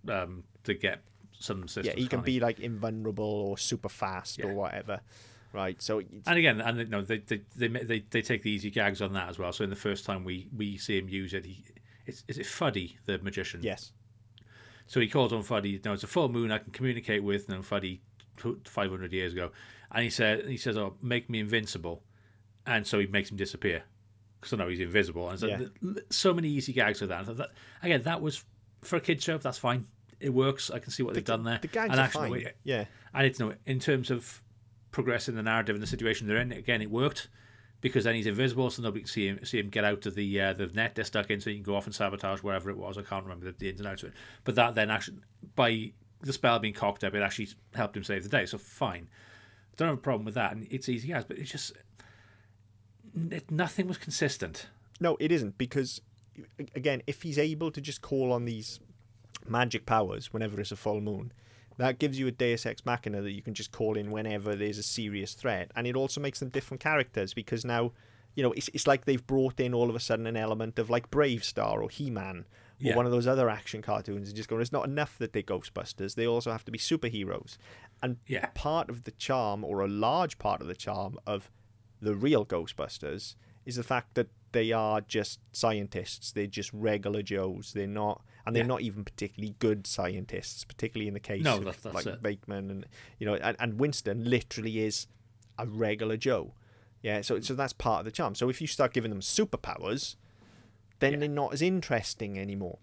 get some systems. Yeah, he can be like invulnerable or super fast or whatever. Right, so and again, they take the easy gags on that as well. So in the first time we see him use it, is it Fuddy the magician? Yes. So he calls on Fuddy. It's a full moon. I can communicate with Fuddy 500 years ago, and he says, "Oh, make me invincible," and so he makes him disappear. So now he's invisible. And so many easy gags with that. Again, that was for a kids show. That's fine. It works. I can see what they've done there. The gags and are actually, fine. Yeah, and it's in terms of progressing the narrative and the situation they're in. Again, it worked because then he's invisible, so nobody can see him get out of the net they're stuck in, so you can go off and sabotage wherever it was. I can't remember the ins and outs of it, but that then actually, by the spell being cocked up, it actually helped him save the day. So fine, don't have a problem with that, and it's easy as, but it's just nothing was consistent. No, it isn't, because again, if he's able to just call on these magic powers whenever it's a full moon, that gives you a Deus Ex Machina that you can just call in whenever there's a serious threat. And it also makes them different characters, because now, it's like they've brought in all of a sudden an element of like Brave Star or He-Man or one of those other action cartoons, and just going, it's not enough that they're Ghostbusters, they also have to be superheroes. And part of the charm, or a large part of the charm of the real Ghostbusters, is the fact that they are just scientists. They're just regular Joes. They're not, and they're not even particularly good scientists, particularly in the case of that's like it. Bateman and and Winston literally is a regular Joe. Yeah, so that's part of the charm. So if you start giving them superpowers, then they're not as interesting anymore.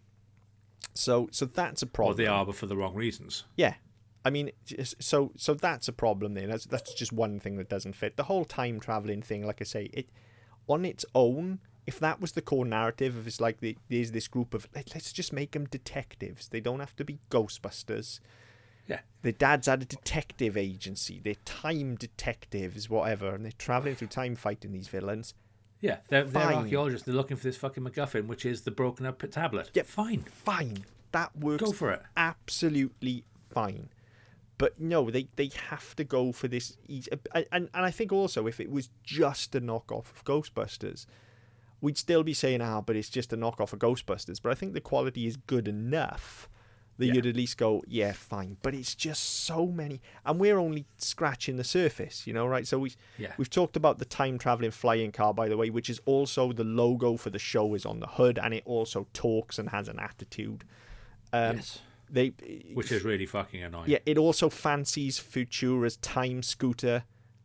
So that's a problem. Or they are, but for the wrong reasons. Yeah. I mean, so that's a problem then. That's just one thing that doesn't fit. The whole time traveling thing, like I say, it on its own, if that was the core narrative, if it's like there's this group of, let's just make them detectives. They don't have to be Ghostbusters. Yeah. Their dad's at a detective agency. They're time detectives, whatever, and they're traveling through time fighting these villains. Yeah, they're archaeologists. They're looking for this fucking MacGuffin, which is the broken up tablet. Yeah, fine. That works. Go for it. Absolutely fine. But no, they have to go for this easy. And I think also if it was just a knockoff of Ghostbusters, we'd still be saying, but it's just a knockoff of Ghostbusters. But I think the quality is good enough that you'd at least go, yeah, fine. But it's just so many. And we're only scratching the surface, right? So we've talked about the time-traveling flying car, by the way, which is also the logo for the show is on the hood, and it also talks and has an attitude. Yes. Which is really fucking annoying. Yeah, it also fancies Futura's time scooter,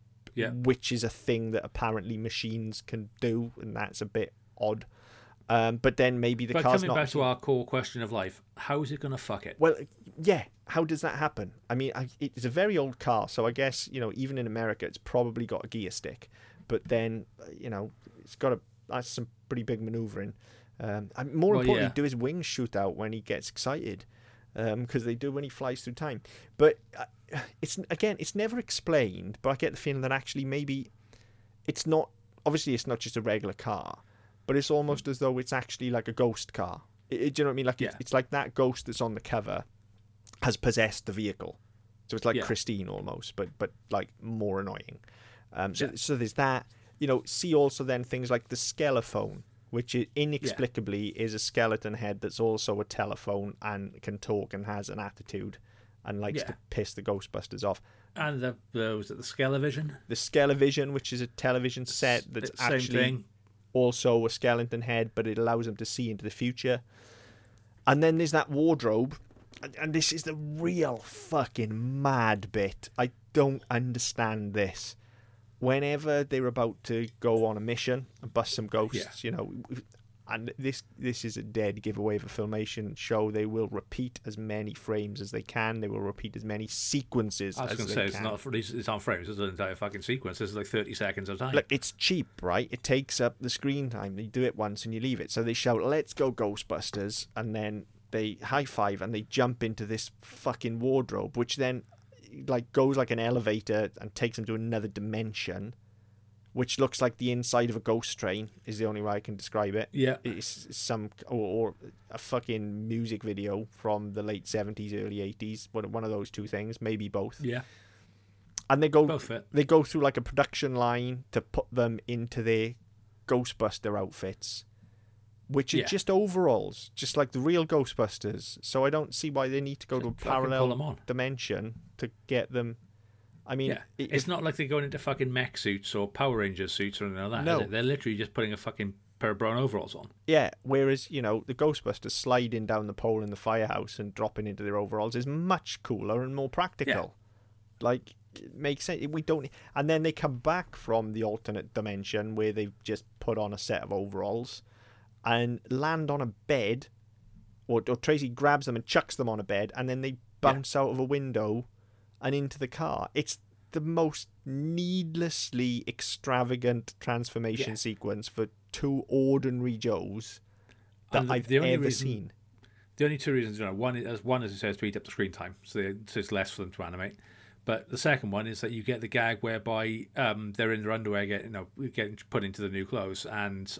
which is a thing that apparently machines can do, and that's a bit odd. But then maybe the car's not... But coming back to our core question of life, how is it going to fuck it? Well, yeah, how does that happen? I mean, it's a very old car, so I guess, even in America, it's probably got a gear stick. But then, it's got that's some pretty big manoeuvring. More importantly, do his wings shoot out when he gets excited? Because they do when he flies through time. But it's never explained, but I get the feeling that actually maybe it's not, obviously it's not just a regular car, but it's almost as though it's actually like a ghost car. Do you know what I mean? Like it's like that ghost that's on the cover has possessed the vehicle. So it's like Christine almost, but like more annoying. So there's that. See also then things like the Skelephone, which inexplicably is a skeleton head that's also a telephone and can talk and has an attitude and likes to piss the Ghostbusters off. And was it the Skelevision? The Skelevision, which is a television set that's actually also a skeleton head, but it allows them to see into the future. And then there's that wardrobe, and this is the real fucking mad bit. I don't understand this. Whenever they're about to go on a mission and bust some ghosts, and this is a dead giveaway of a Filmation show. They will repeat as many frames as they can. They will repeat as many sequences as they can. I was going to say, it's on frames. It's an entire fucking sequence. It's like 30 seconds of time. Look, it's cheap, right? It takes up the screen time. You do it once and you leave it. So they shout, "Let's go Ghostbusters," and then they high-five and they jump into this fucking wardrobe, which then goes like an elevator and takes them to another dimension, which looks like the inside of a ghost train, is the only way I can describe it. Yeah. It's or a fucking music video from the late 70s, early 80s. One of those two things, maybe both. Yeah. And they go through like a production line to put them into their Ghostbuster outfits, which are just overalls, just like the real Ghostbusters. So I don't see why they need to go to a parallel dimension to get them. I mean, it's not like they're going into fucking mech suits or Power Rangers suits or anything like that. No. Is it? They're literally just putting a fucking pair of brown overalls on. Yeah, whereas, the Ghostbusters sliding down the pole in the firehouse and dropping into their overalls is much cooler and more practical. Yeah. It makes sense. We don't, and then they come back from the alternate dimension where they've just put on a set of overalls and land on a bed, or Tracy grabs them and chucks them on a bed, and then they bounce out of a window and into the car. It's the most needlessly extravagant transformation sequence for two ordinary Joes that I've ever seen. The only two reasons, one is it says to eat up the screen time, so it's less for them to animate. But the second one is that you get the gag whereby they're in their underwear, getting put into the new clothes, and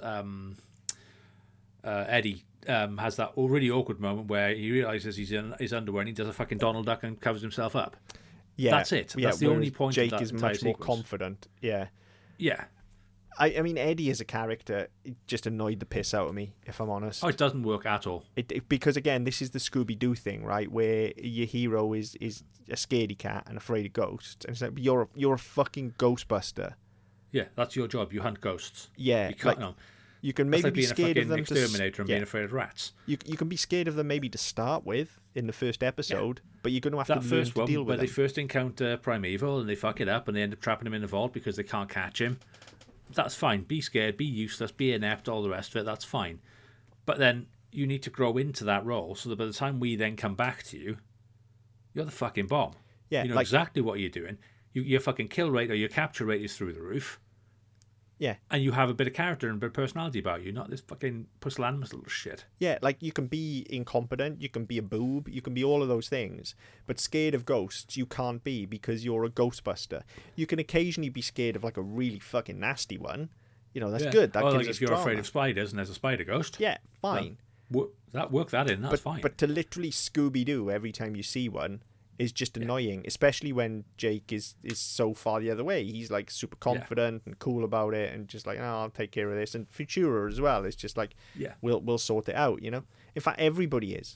Eddie has that really awkward moment where he realizes he's in his underwear and he does a fucking Donald Duck and covers himself up. Yeah, that's it. That's the only point. Jake of that is much more confident. Yeah. Yeah. I mean, Eddie as a character just annoyed the piss out of me, if I'm honest. Oh, it doesn't work at all. Because again, this is the Scooby-Doo thing, right? Where your hero is a scaredy cat and afraid of ghosts, and it's like you're a fucking Ghostbuster. Yeah, that's your job. You hunt ghosts. Yeah, you can maybe be scared of them. Exterminator and being afraid of rats. You can be scared of them maybe to start with in the first episode, but you're going to have to learn to deal with it. They first encounter Primeval and they fuck it up and they end up trapping him in the vault because they can't catch him. That's fine. Be scared, be useless, be inept, all the rest of it. That's fine. But then you need to grow into that role so that by the time we then come back to you, you're the fucking bomb. Yeah, you know exactly what you're doing. Your fucking kill rate or your capture rate is through the roof. Yeah. And you have a bit of character and a bit of personality about you, not this fucking pusillanimous little shit. Yeah, you can be incompetent, you can be a boob, you can be all of those things, but scared of ghosts you can't be because you're a Ghostbuster. You can occasionally be scared of a really fucking nasty one. That's good. That gives us if you're drama. Afraid of spiders and there's a spider ghost. Yeah, fine. Work that in, that's fine. But to literally Scooby-Doo every time you see one is just annoying, especially when Jake is so far the other way. He's super confident and cool about it and just I'll take care of this. And Futura as well. It's just we'll sort it out, In fact, everybody is.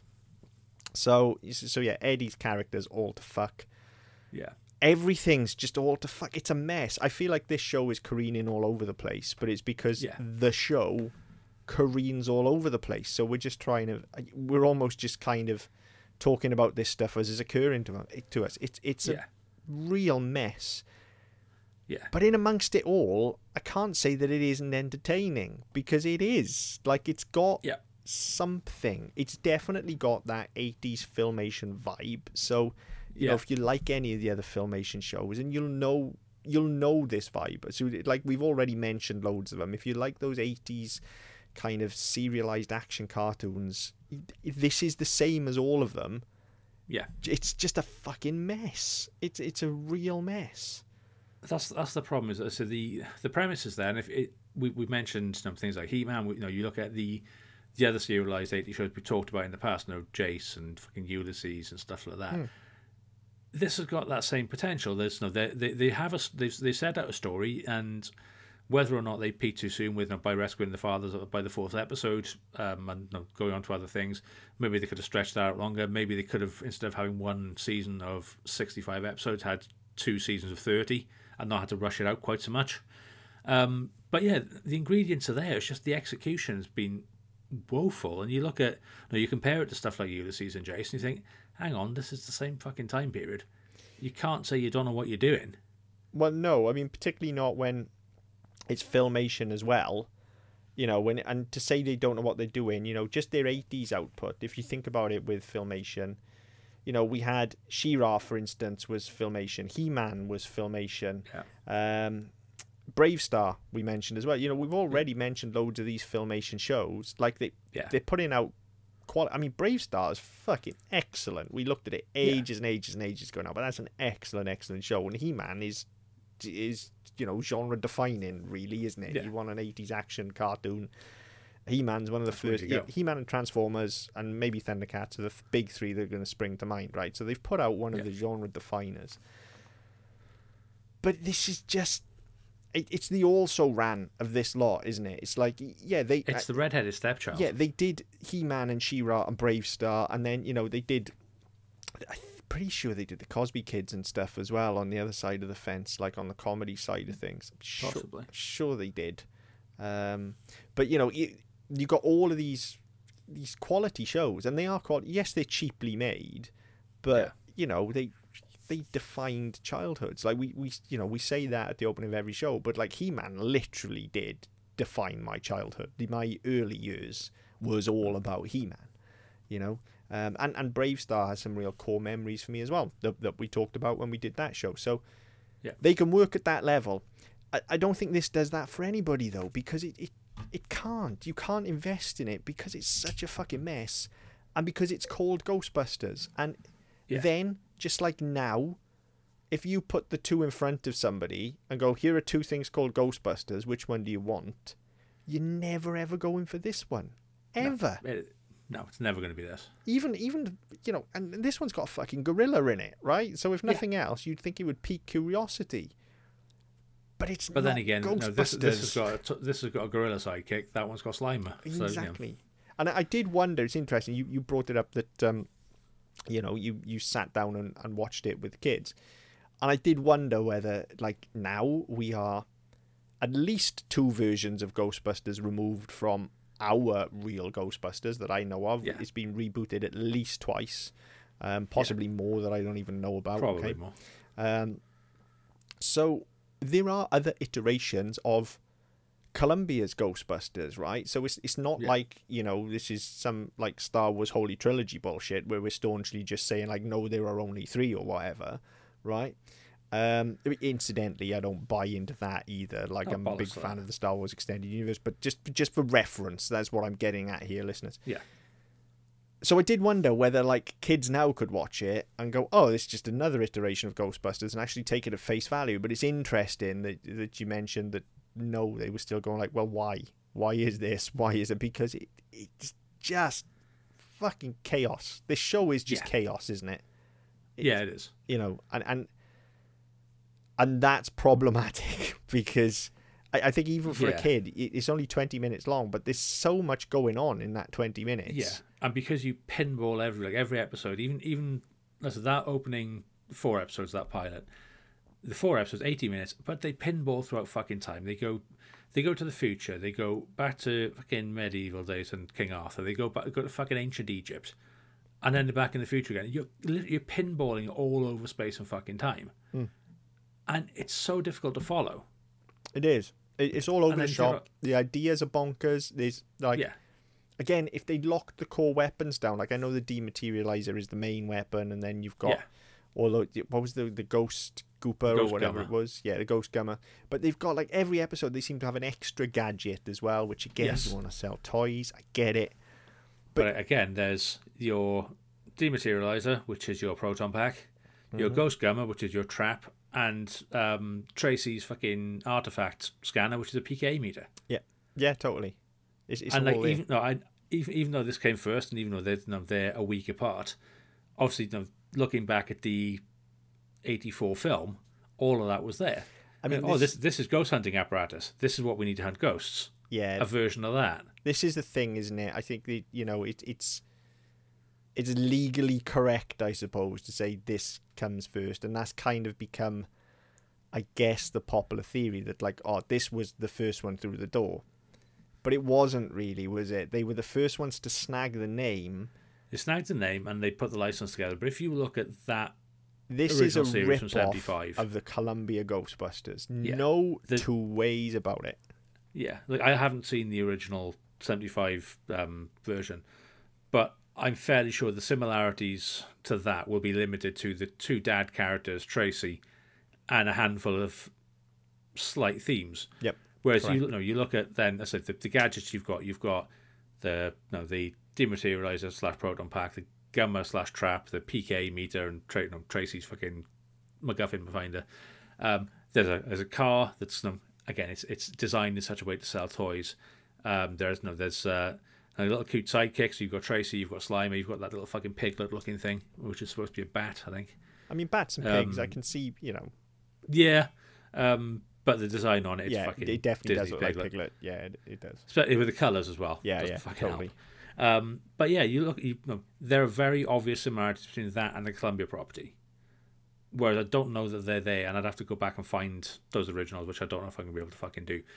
So yeah, Eddie's character's all to fuck. Yeah. Everything's just all to fuck. It's a mess. I feel like this show is careening all over the place, but it's because the show careens all over the place. So we're almost just kind of talking about this stuff as is occurring to us. It's a real mess. Yeah. But in amongst it all, I can't say that it isn't entertaining, because it is. It's got something. It's definitely got that 80s Filmation vibe. So, you know, if you like any of the other Filmation shows, and you'll know this vibe. So, we've already mentioned loads of them. If you like those 80s kind of serialized action cartoons, this is the same as all of them. Yeah, it's just a fucking mess. It's a real mess. That's the problem. Is so the premise is there, and we mentioned things like He-Man. You look at the other serialized 80 shows we talked about in the past. Jace and fucking Ulysses and stuff like that. This has got that same potential. There's they set out a story, and Whether or not they peaked too soon with by rescuing the fathers by the 4th episode and going on to other things, maybe they could have stretched that out longer. Maybe they could have, instead of having one season of 65 episodes, had 2 seasons of 30 and not had to rush it out quite so much. But yeah, the ingredients are there. It's just the execution has been woeful. And you look at, you compare it to stuff like Ulysses and Jason, you think, hang on, this is the same fucking time period. You can't say you don't know what you're doing. Well, no, I mean, particularly not when it's Filmation as well, and to say they don't know what they're doing, just their 80s output. If you think about it with Filmation, we had She-Ra, for instance, was Filmation. He-Man was Filmation. Yeah. Brave Star, we mentioned as well. We've already mentioned loads of these Filmation shows. Like, they're putting out quality. I mean, Brave Star is fucking excellent. We looked at it ages and ages and ages ago now, but that's an excellent, excellent show. And He-Man is genre defining, really, isn't it? You want an 80s action cartoon. He-Man's one of the first. He-Man and Transformers and maybe Thundercats are the big 3 that are going to spring to mind, right? So they've put out one of the genre definers. But this is just, it's the also ran of this lot, isn't it? It's like, it's the redheaded stepchild. Yeah, they did He-Man and She-Ra and Brave Star, and then they did. I'm pretty sure they did the Cosby Kids and stuff as well on the other side of the fence, like on the comedy side of things. Possibly. Sure they did. But you got all of these quality shows, and they are quality. Yes, they're cheaply made, but they defined childhoods. Like we say that at the opening of every show, but like He-Man literally did define my childhood. My early years was all about He-Man, and Brave Star has some real core memories for me as well that we talked about when we did that show. So they can work at that level. I don't think this does that for anybody though, because it can't. You can't invest in it because it's such a fucking mess, and because it's called Ghostbusters. And then, just like now, if you put the 2 in front of somebody and go, here are 2 things called Ghostbusters, which one do you want? You're never ever going for this one. Ever. No, it's never going to be this. Even and this one's got a fucking gorilla in it, right? So if nothing else, you'd think it would pique curiosity. But it's not. But then again, this has got a gorilla sidekick. That one's got Slimer. Exactly. So, And I did wonder. It's interesting. You brought it up that you sat down and watched it with the kids, and I did wonder whether like now we are at least 2 versions of Ghostbusters removed from our real Ghostbusters that I know of. It's been rebooted at least twice, possibly more that I don't even know about. Probably more. So there are other iterations of Columbia's Ghostbusters, right? So it's not like, this is some like Star Wars Holy Trilogy bullshit where we're staunchly just saying like, no, there are only 3 or whatever, right? Incidentally, I don't buy into that either. Like, I'm a big fan of the Star Wars Extended Universe, but just for reference, that's what I'm getting at here, listeners. Yeah. So I did wonder whether like kids now could watch it and go, oh, this is just another iteration of Ghostbusters, and actually take it at face value. But it's interesting that you mentioned that no, they were still going like, well, why? Why is this? Why is it? Because it's just fucking chaos. This show is just chaos, isn't it? It is. And that's problematic because I think even for a kid, it's only 20 minutes long, but there's so much going on in that 20 minutes. Yeah, and because you pinball every episode, even that opening 4 episodes, that pilot, the 4 episodes, 80 minutes, but they pinball throughout fucking time. They go to the future. They go back to fucking medieval days and King Arthur. They go to fucking ancient Egypt, and then they're back in the future again. You're pinballing all over space and fucking time. And it's so difficult to follow. It is. It's all over the shop. The ideas are bonkers. There's again, if they locked the core weapons down, like I know the dematerializer is the main weapon, and then you've got what was the ghost gooper or whatever it was? Yeah, the ghost gummer. But they've got like every episode they seem to have an extra gadget as well, which again, you want to sell toys. I get it. But again, there's your dematerializer, which is your proton pack, your ghost gummer, which is your trap, and Tracy's fucking artifact scanner, which is a PK meter. Yeah, totally. It's and like even though this came first, and even though they're a week apart, obviously looking back at the '84 film, all of that was there. I mean, this is ghost hunting apparatus. This is what we need to hunt ghosts. Yeah, a version of that. This is the thing, isn't it? I think it's legally correct, I suppose, to say this comes first, and that's kind of become, I guess, the popular theory that like, oh, this was the first one through the door, but it wasn't really, was it? They were the first ones to snag the name. They snagged the name and they put the license together. But if you look at that, this is a rip-off of the Columbia Ghostbusters. Yeah. No two ways about it. Yeah, like I haven't seen the original 75 version, but I'm fairly sure the similarities to that will be limited to the two dad characters, Tracy, and a handful of slight themes. Yep. Whereas you look at then, I said the gadgets you've got the dematerializer / proton pack, the gamma / trap, the PK meter, and Tracy's fucking MacGuffin finder. There's a car that's again it's designed in such a way to sell toys. There's a little cute sidekick. So you've got Tracy, you've got Slimer, you've got that little fucking piglet looking thing, which is supposed to be a bat, I think. I mean, bats and pigs, I can see, Yeah, but the design on it, yeah, fucking it definitely Disney does look like Piglet. Yeah, it does. Especially with the colours as well. Yeah, fucking totally. help. But yeah, there are very obvious similarities between that and the Columbia property. Whereas I don't know that they're there, and I'd have to go back and find those originals, which I don't know if I'm gonna be able to fucking do,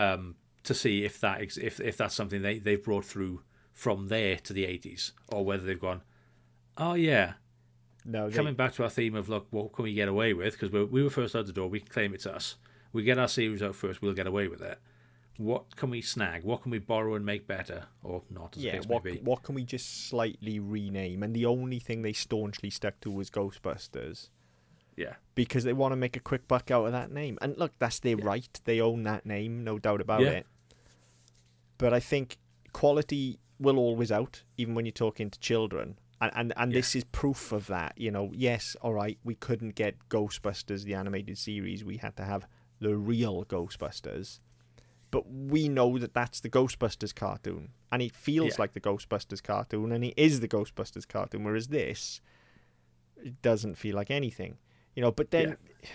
to see if that's something they've brought through from there to the 80s, or whether they've gone, oh yeah, coming back to our theme of look, what can we get away with? Because we were first out the door, we can claim it's us. We get our series out first, we'll get away with it. What can we snag? What can we borrow and make better, or not? As the case may be. What can we just slightly rename? And the only thing they staunchly stuck to was Ghostbusters. Yeah. Because they want to make a quick buck out of that name. And look, that's their right. They own that name, no doubt about it. But I think quality will always out, even when you're talking to children. And this is proof of that. Yes, all right, we couldn't get Ghostbusters, the animated series. We had to have the real Ghostbusters. But we know that that's the Ghostbusters cartoon. And it feels like the Ghostbusters cartoon, and it is the Ghostbusters cartoon, whereas this, it doesn't feel like anything. But then,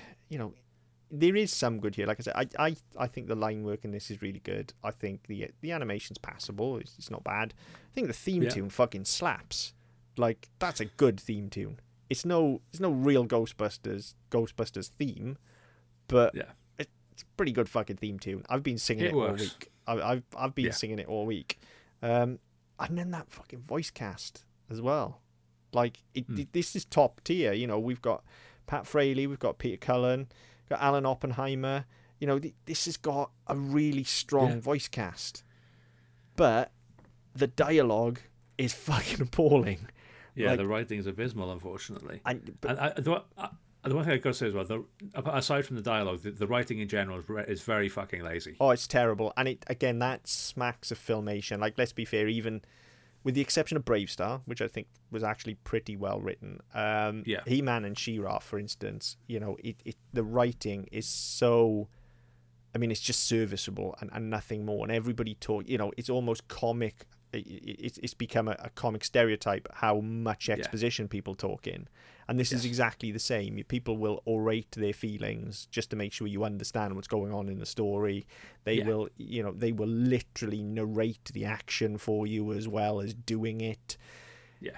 there is some good here. Like I said, I think the line work in this is really good. I think the animation's passable. It's not bad. I think the theme tune fucking slaps. Like, that's a good theme tune. It's no real Ghostbusters theme, but it's a pretty good fucking theme tune. I've been singing it all week. I've been singing it all week. And then that fucking voice cast as well. Like, this is top tier. We've got Pat Fraley, we've got Peter Cullen, got Alan Oppenheimer. This has got a really strong voice cast. But the dialogue is fucking appalling. Yeah, the writing's abysmal, unfortunately. The one thing I've got to say as well, aside from the dialogue, the writing in general is very fucking lazy. Oh, it's terrible. And that smacks of Filmation. Like, let's be fair, even with the exception of Bravestar, which I think was actually pretty well written. He-Man and She-Ra, for instance, the writing is so... I mean, it's just serviceable and nothing more. And everybody it's almost comic... It's become a comic stereotype how much exposition people talk in. And this is exactly the same. People will orate their feelings just to make sure you understand what's going on in the story. They will literally narrate the action for you as well as doing it. Yeah.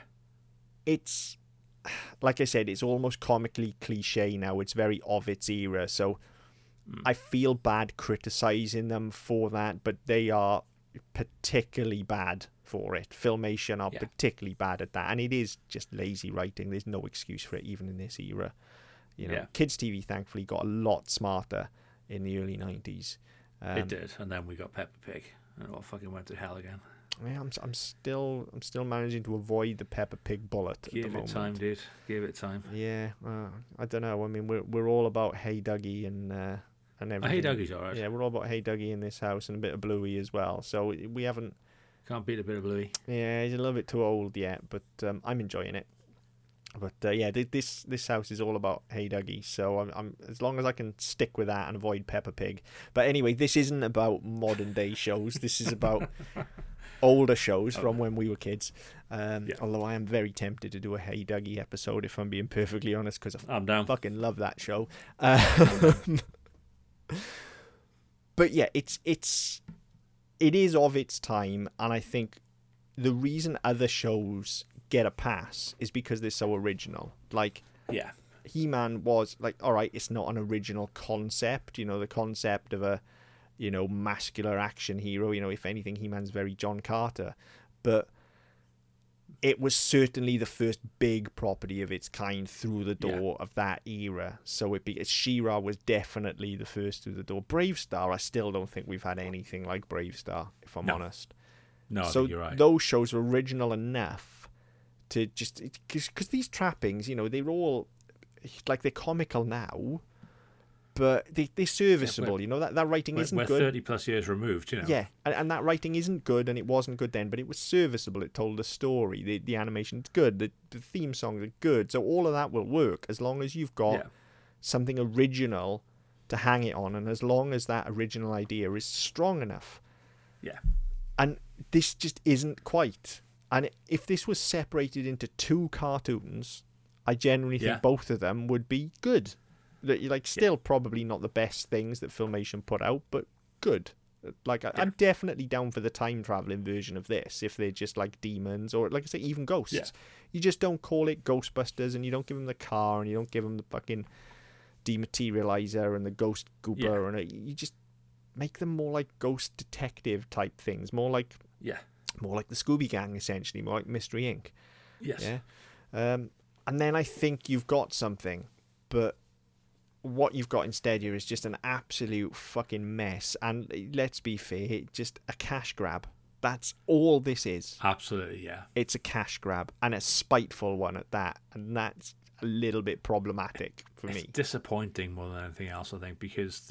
It's, like I said, it's almost comically cliche now. It's very of its era. So I feel bad criticizing them for that, but they are particularly bad for it. Filmation are particularly bad at that, and it is just lazy writing. There's no excuse for it, even in this era. Kids TV thankfully got a lot smarter in the early 90s. It did, and then we got Peppa Pig, and it all fucking went to hell again. Yeah, I'm still managing to avoid the Peppa Pig bullet. Give at the it time, dude. Give it time. Yeah, I don't know. I mean, we're all about Hey Dougie and everything. Hey Dougie's alright. Yeah, we're all about Hey Dougie in this house, and a bit of Bluey as well. So we haven't. Can't beat a bit of Bluey. Yeah, he's a little bit too old yet, but I'm enjoying it. But this house is all about Hey Dougie, so I'm as long as I can stick with that and avoid Peppa Pig. But anyway, this isn't about modern day shows. This is about older shows from when we were kids. Although I am very tempted to do a Hey Dougie episode, if I'm being perfectly honest, because I'm down. Fucking love that show. But yeah, it is of its time, and I think the reason other shows get a pass is because they're so original. Like, Yeah. He-Man was like, all right, it's not an original concept, the concept of a, muscular action hero. If anything, He-Man's very John Carter, but it was certainly the first big property of its kind through the door of that era. So She-Ra was definitely the first through the door. Bravestar, I still don't think we've had anything like Bravestar, if I'm honest. No, I so think you're right. Those shows were original enough to just, because these trappings, they're all like, they're comical now, but they're serviceable. That writing isn't good. We're 30 plus years removed, Yeah, and that writing isn't good, and it wasn't good then, but it was serviceable. It told a story. The animation's good. The theme songs are good. So all of that will work as long as you've got something original to hang it on, and as long as that original idea is strong enough. Yeah. And this just isn't quite. And if this was separated into two cartoons, I generally think both of them would be good. Still probably not the best things that Filmation put out, but good. I'm definitely down for the time traveling version of this if they're just like demons, or like I say, even ghosts. Yeah. You just don't call it Ghostbusters, and you don't give them the car, and you don't give them the fucking dematerializer and the ghost goober, and you just make them more like ghost detective type things, more like the Scooby Gang, essentially, more like Mystery Inc. Yes. Yeah. And then I think you've got something, but what you've got instead here is just an absolute fucking mess. And let's be fair, just a cash grab. That's all this is. Absolutely, yeah. It's a cash grab, and a spiteful one at that. And that's a little bit problematic for me. It's disappointing more than anything else, I think, because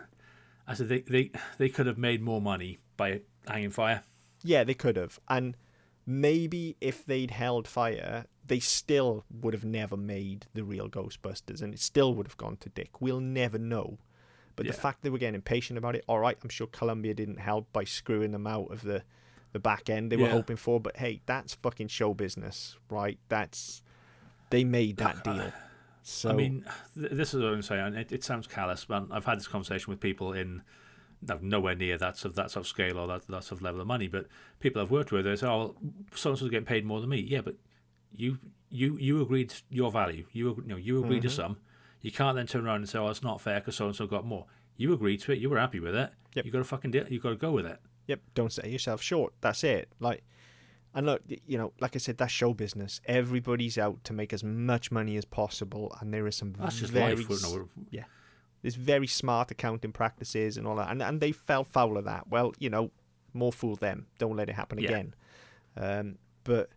they could have made more money by hanging fire. Yeah, they could have. And maybe if they'd held fire, they still would have never made the real Ghostbusters, and it still would have gone to Dick. We'll never know. But the fact they were getting impatient about it, all right, I'm sure Columbia didn't help by screwing them out of the back end they were hoping for, but hey, that's fucking show business, right? They made that deal. So I mean, this is what I'm saying. It sounds callous, but I've had this conversation with people in nowhere near that sort of scale or that sort of level of money, but people I've worked with, they say, "Oh, so and so's getting paid more than me." Yeah, but you agreed your value. You agreed to some. You can't then turn around and say, "Oh, it's not fair because so and so got more." You agreed to it. You were happy with it. Yep. You got to fucking deal. You got to go with it. Yep. Don't set yourself short. That's it. And look, like I said, that's show business. Everybody's out to make as much money as possible, and there is some there's very smart accounting practices and all that, and they fell foul of that. Well, more fool them. Don't let it happen again. But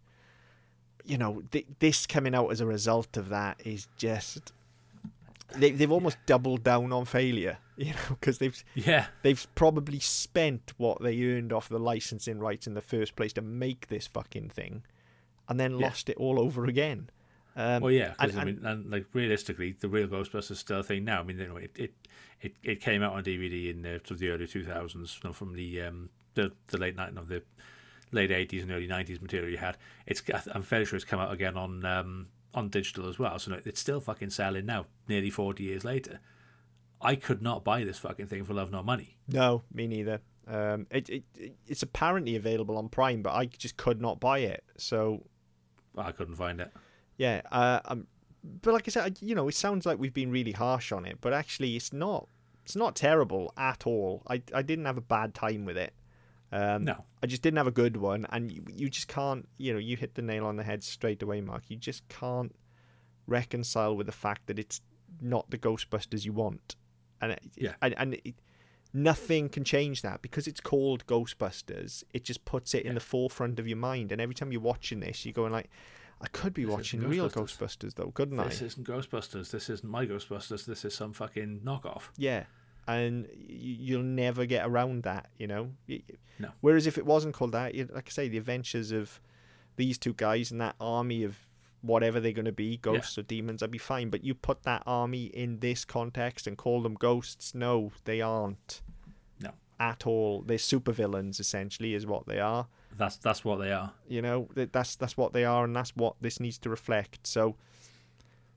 this coming out as a result of that is just they've almost doubled down on failure, because they've probably spent what they earned off the licensing rights in the first place to make this fucking thing, and then lost it all over again. And like realistically, the real Ghostbusters is still a thing now. I mean, it came out on DVD in sort of the early 2000s, from the late night of the late 80s and early 90s material you had. I'm fairly sure it's come out again on digital as well, so it's still fucking selling now, nearly 40 years later. I could not buy this fucking thing for love nor money. No, me neither. It's apparently available on Prime, but I just could not buy it, so I couldn't find it. Yeah, but like I said, it sounds like we've been really harsh on it, but actually it's not terrible at all. I didn't have a bad time with it. No. I just didn't have a good one, and you just can't, you hit the nail on the head straight away, Mark. You just can't reconcile with the fact that it's not the Ghostbusters you want. And nothing can change that, because it's called Ghostbusters. It just puts it in the forefront of your mind, and every time you're watching this, you're going like, I could be watching real Ghostbusters though, couldn't I? This isn't Ghostbusters. This isn't my Ghostbusters. This is some fucking knockoff. Yeah. And you'll never get around that, No. Whereas if it wasn't called that, like I say, the adventures of these two guys and that army of whatever they're going to be, ghosts or demons, I'd be fine. But you put that army in this context and call them ghosts, no, they aren't. No. At all. They're supervillains, essentially, is what they are. That's what they are. That's what they are, and that's what this needs to reflect. So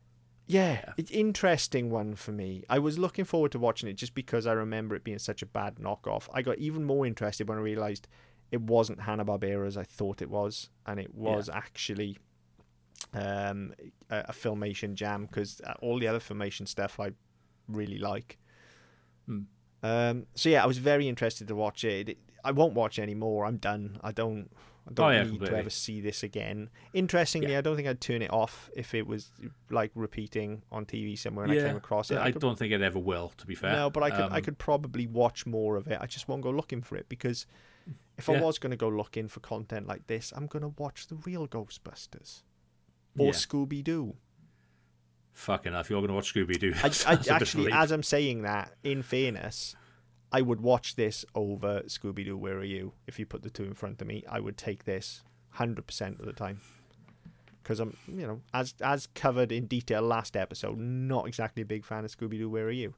Yeah, it's interesting one for me. I was looking forward to watching it just because I remember it being such a bad knockoff. I got even more interested when I realised it wasn't Hanna-Barbera as I thought it was, and it was actually a Filmation jam, because all the other Filmation stuff I really like. So yeah, I was very interested to watch it. I won't watch it anymore. I'm done. I don't need completely. to ever see this again. Interestingly, I don't think I'd turn it off if it was like repeating on TV somewhere and I came across it. I don't think it ever will, to be fair. No, but I could probably watch more of it. I just won't go looking for it, because if I was going to go looking for content like this, I'm going to watch the real Ghostbusters or Scooby-Doo. Fucking hell, if you're going to watch Scooby-Doo. I actually, as I'm saying that, in fairness, I would watch this over Scooby-Doo, Where Are You? If you put the two in front of me, I would take this 100% of the time. Because I'm, as covered in detail last episode, not exactly a big fan of Scooby-Doo, Where Are You?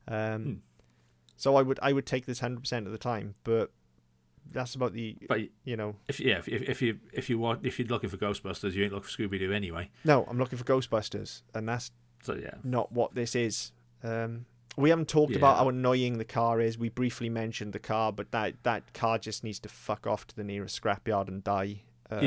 So I would take this 100% of the time, but that's about the, If you're looking for Ghostbusters, you ain't looking for Scooby-Doo anyway. No, I'm looking for Ghostbusters, and that's not what this is. We haven't talked about how annoying the car is. We briefly mentioned the car, but that car just needs to fuck off to the nearest scrapyard and die.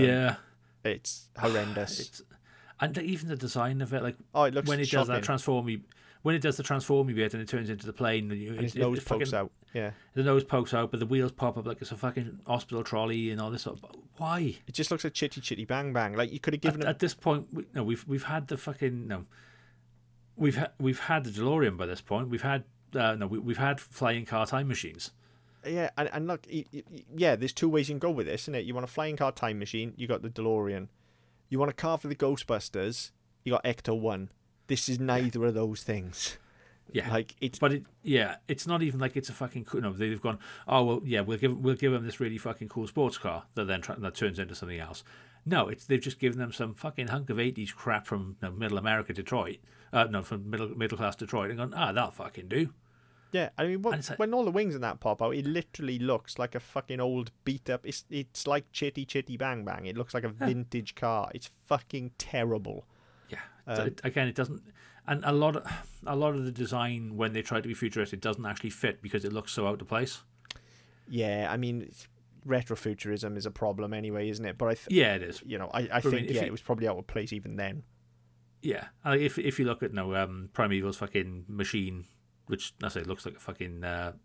It's horrendous. And even the design of it, like it looks when it shocking. does that transformy, when it does the transformy bit and it turns into the plane, and his nose pokes out. Yeah, the nose pokes out, but the wheels pop up like it's a fucking hospital trolley and all this stuff. Why? It just looks like Chitty Chitty Bang Bang. Like you could have given at this point. We've had the fucking We've had the DeLorean by this point. We've had we've had flying car time machines. Yeah, and look, there's two ways you can go with this, isn't it? You want a flying car time machine, you got the DeLorean. You want a car for the Ghostbusters, you got Ecto-1. This is neither of those things. Yeah, like it's not even like it's a fucking cool. No, they've gone. Oh well, yeah, we'll give them this really fucking cool sports car that then that turns into something else. No, they've just given them some fucking hunk of 80s crap from Middle America, Detroit. From middle class Detroit, and gone, that'll fucking do. Yeah, I mean, when all the wings in that pop out, it literally looks like a fucking old beat up. It's like Chitty Chitty Bang Bang. It looks like a vintage car. It's fucking terrible. Yeah, again, it doesn't. And a lot of the design when they try to be futuristic doesn't actually fit because it looks so out of place. Yeah, I mean, retrofuturism is a problem anyway, isn't it? But it is. I think it was probably out of place even then. Yeah, if you look at Primeval's fucking machine, which I say looks like a fucking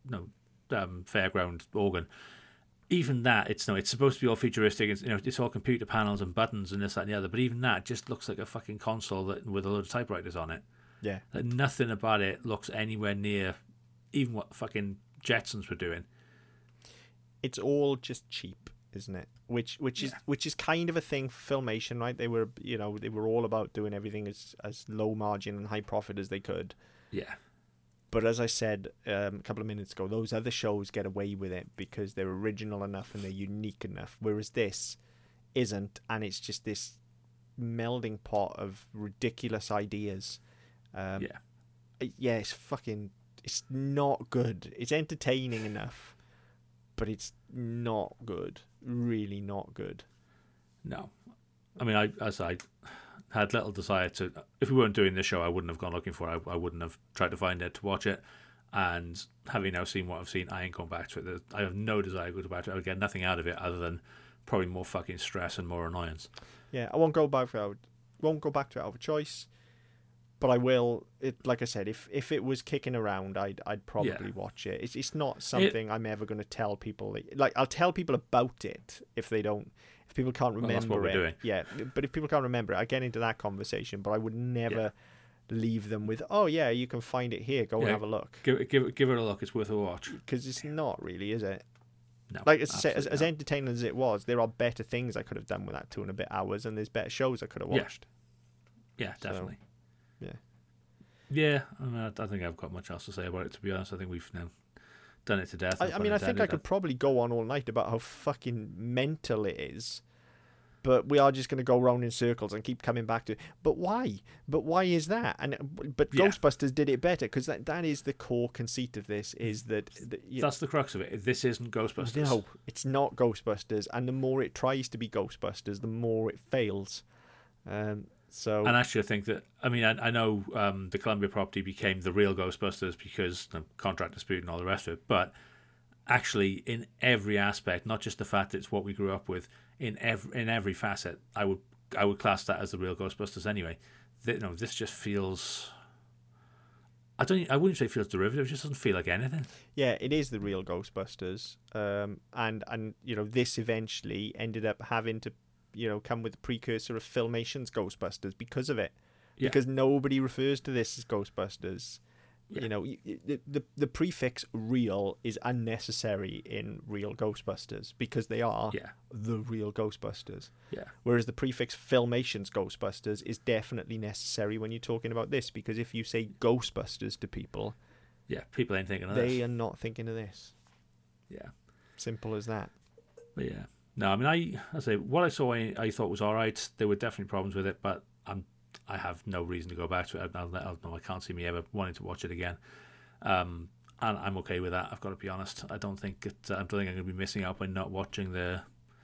fairground organ. Even that, it's supposed to be all futuristic. It's all computer panels and buttons and this, that, and the other. But even that just looks like a fucking console with a load of typewriters on it. Yeah, like nothing about it looks anywhere near even what fucking Jetsons were doing. It's all just cheap, isn't it? Which is kind of a thing for Filmation, right? They were all about doing everything as low margin and high profit as they could. Yeah. But as I said a couple of minutes ago, those other shows get away with it because they're original enough and they're unique enough, whereas this isn't, and it's just this melding pot of ridiculous ideas. It's not good. It's entertaining enough, but it's not good. Really not good. No. I mean, I had little desire to. If we weren't doing this show, I wouldn't have gone looking for it. I wouldn't have tried to find it to watch it. And having now seen what I've seen, I ain't going back to it. I have no desire to go back to it. I would get nothing out of it other than probably more fucking stress and more annoyance. Yeah, I won't go back to it out of choice. But I will. Like I said, if it was kicking around, I'd probably watch it. It's not something I'm ever going to tell people. Like I'll tell people about it if people can't remember that's what we're doing. Yeah, but if people can't remember it, I get into that conversation. But I would never leave them with, oh yeah, you can find it here. Go and have a look. Give it a look. It's worth a watch. Because it's not really, is it? No. Like as entertaining as it was, there are better things I could have done with that 2 and a bit hours, and there's better shows I could have watched. Yeah, definitely. Yeah, I mean, I don't think I've got much else to say about it, to be honest. I think we've now done it to death. I think I could probably go on all night about how fucking mental it is, but we are just going to go round in circles and keep coming back to it. But why? But why is that? Ghostbusters did it better, because that is the core conceit of this, is that... That's the crux of it. This isn't Ghostbusters. No, it's not Ghostbusters, and the more it tries to be Ghostbusters, the more it fails. So, And actually, I think that, I mean, I know the Columbia property became the real Ghostbusters because the contract dispute and all the rest of it, but actually, in every aspect, not just the fact that it's what we grew up with, in every facet, I would class that as the real Ghostbusters anyway. This just feels. I wouldn't say it feels derivative. It just doesn't feel like anything. yeah, it is the real Ghostbusters. And this eventually ended up having to, come with the precursor of Filmation's Ghostbusters because of it. Yeah. Because nobody refers to this as Ghostbusters. Yeah. The prefix real is unnecessary in real Ghostbusters because they are the real Ghostbusters. Yeah. Whereas the prefix Filmation's Ghostbusters is definitely necessary when you're talking about this, because if you say Ghostbusters to people, people ain't thinking of they this. are not thinking of this. Yeah. Simple as that. But yeah. No, I mean, I say what I saw, I thought was all right. There were definitely problems with it, but I have no reason to go back to it. I can't see me ever wanting to watch it again. And I'm okay with that. I've got to be honest. I don't think I'm going to be missing out by not watching the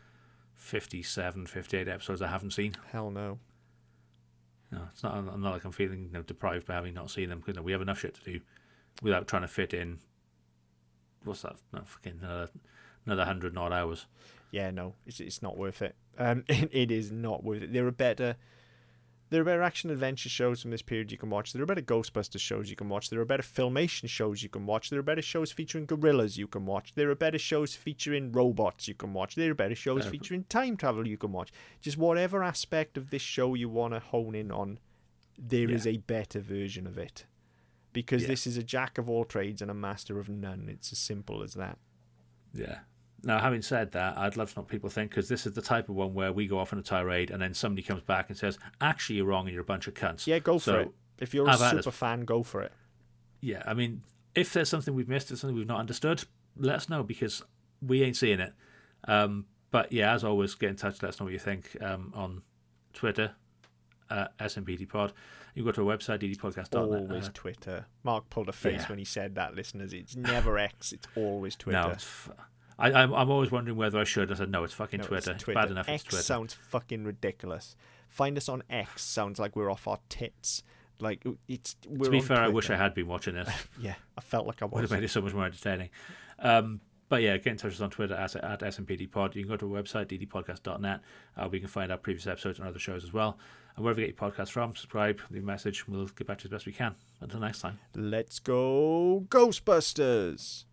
57, 58 episodes I haven't seen. Hell no. No, it's not. I'm not like I'm feeling deprived by having not seen them, because we have enough shit to do without trying to fit in. What's that? No, fucking another 100 odd hours. Yeah, no, it's not worth it. It is not worth it. There are better action adventure shows from this period you can watch. There are better Ghostbusters shows you can watch. There are better Filmation shows you can watch. There are better shows featuring gorillas you can watch. There are better shows featuring robots you can watch. There are better shows featuring time travel you can watch. Just whatever aspect of this show you want to hone in on, there is a better version of it. Because this is a jack of all trades and a master of none. It's as simple as that. Yeah. Now, having said that, I'd love to know what people think, because this is the type of one where we go off on a tirade and then somebody comes back and says, actually, you're wrong and you're a bunch of cunts. Yeah, go for it. If you're a super fan, go for it. Yeah, I mean, if there's something we've missed or something we've not understood, let us know, because we ain't seeing it. But yeah, as always, get in touch. Let us know what you think on Twitter, SMPDpod. You go to our website, ddpodcast.net. Always Twitter. Mark pulled a face when he said that, listeners. It's never X. It's always Twitter. No, I'm always wondering whether I should. I said, no, it's fucking Twitter. It's Twitter. Bad enough it's X Twitter. sounds fucking ridiculous. Find us on X sounds like we're off our tits. Like, we're to be on fair, Twitter. I wish I had been watching this. Yeah, I felt like I was. Would have made it so much more entertaining. But yeah, get in touch with us on Twitter at SMPDpod. You can go to our website, ddpodcast.net. We can find our previous episodes and other shows as well. And wherever you get your podcasts from, subscribe, leave a message, and we'll get back to you as best we can. Until next time. Let's go Ghostbusters!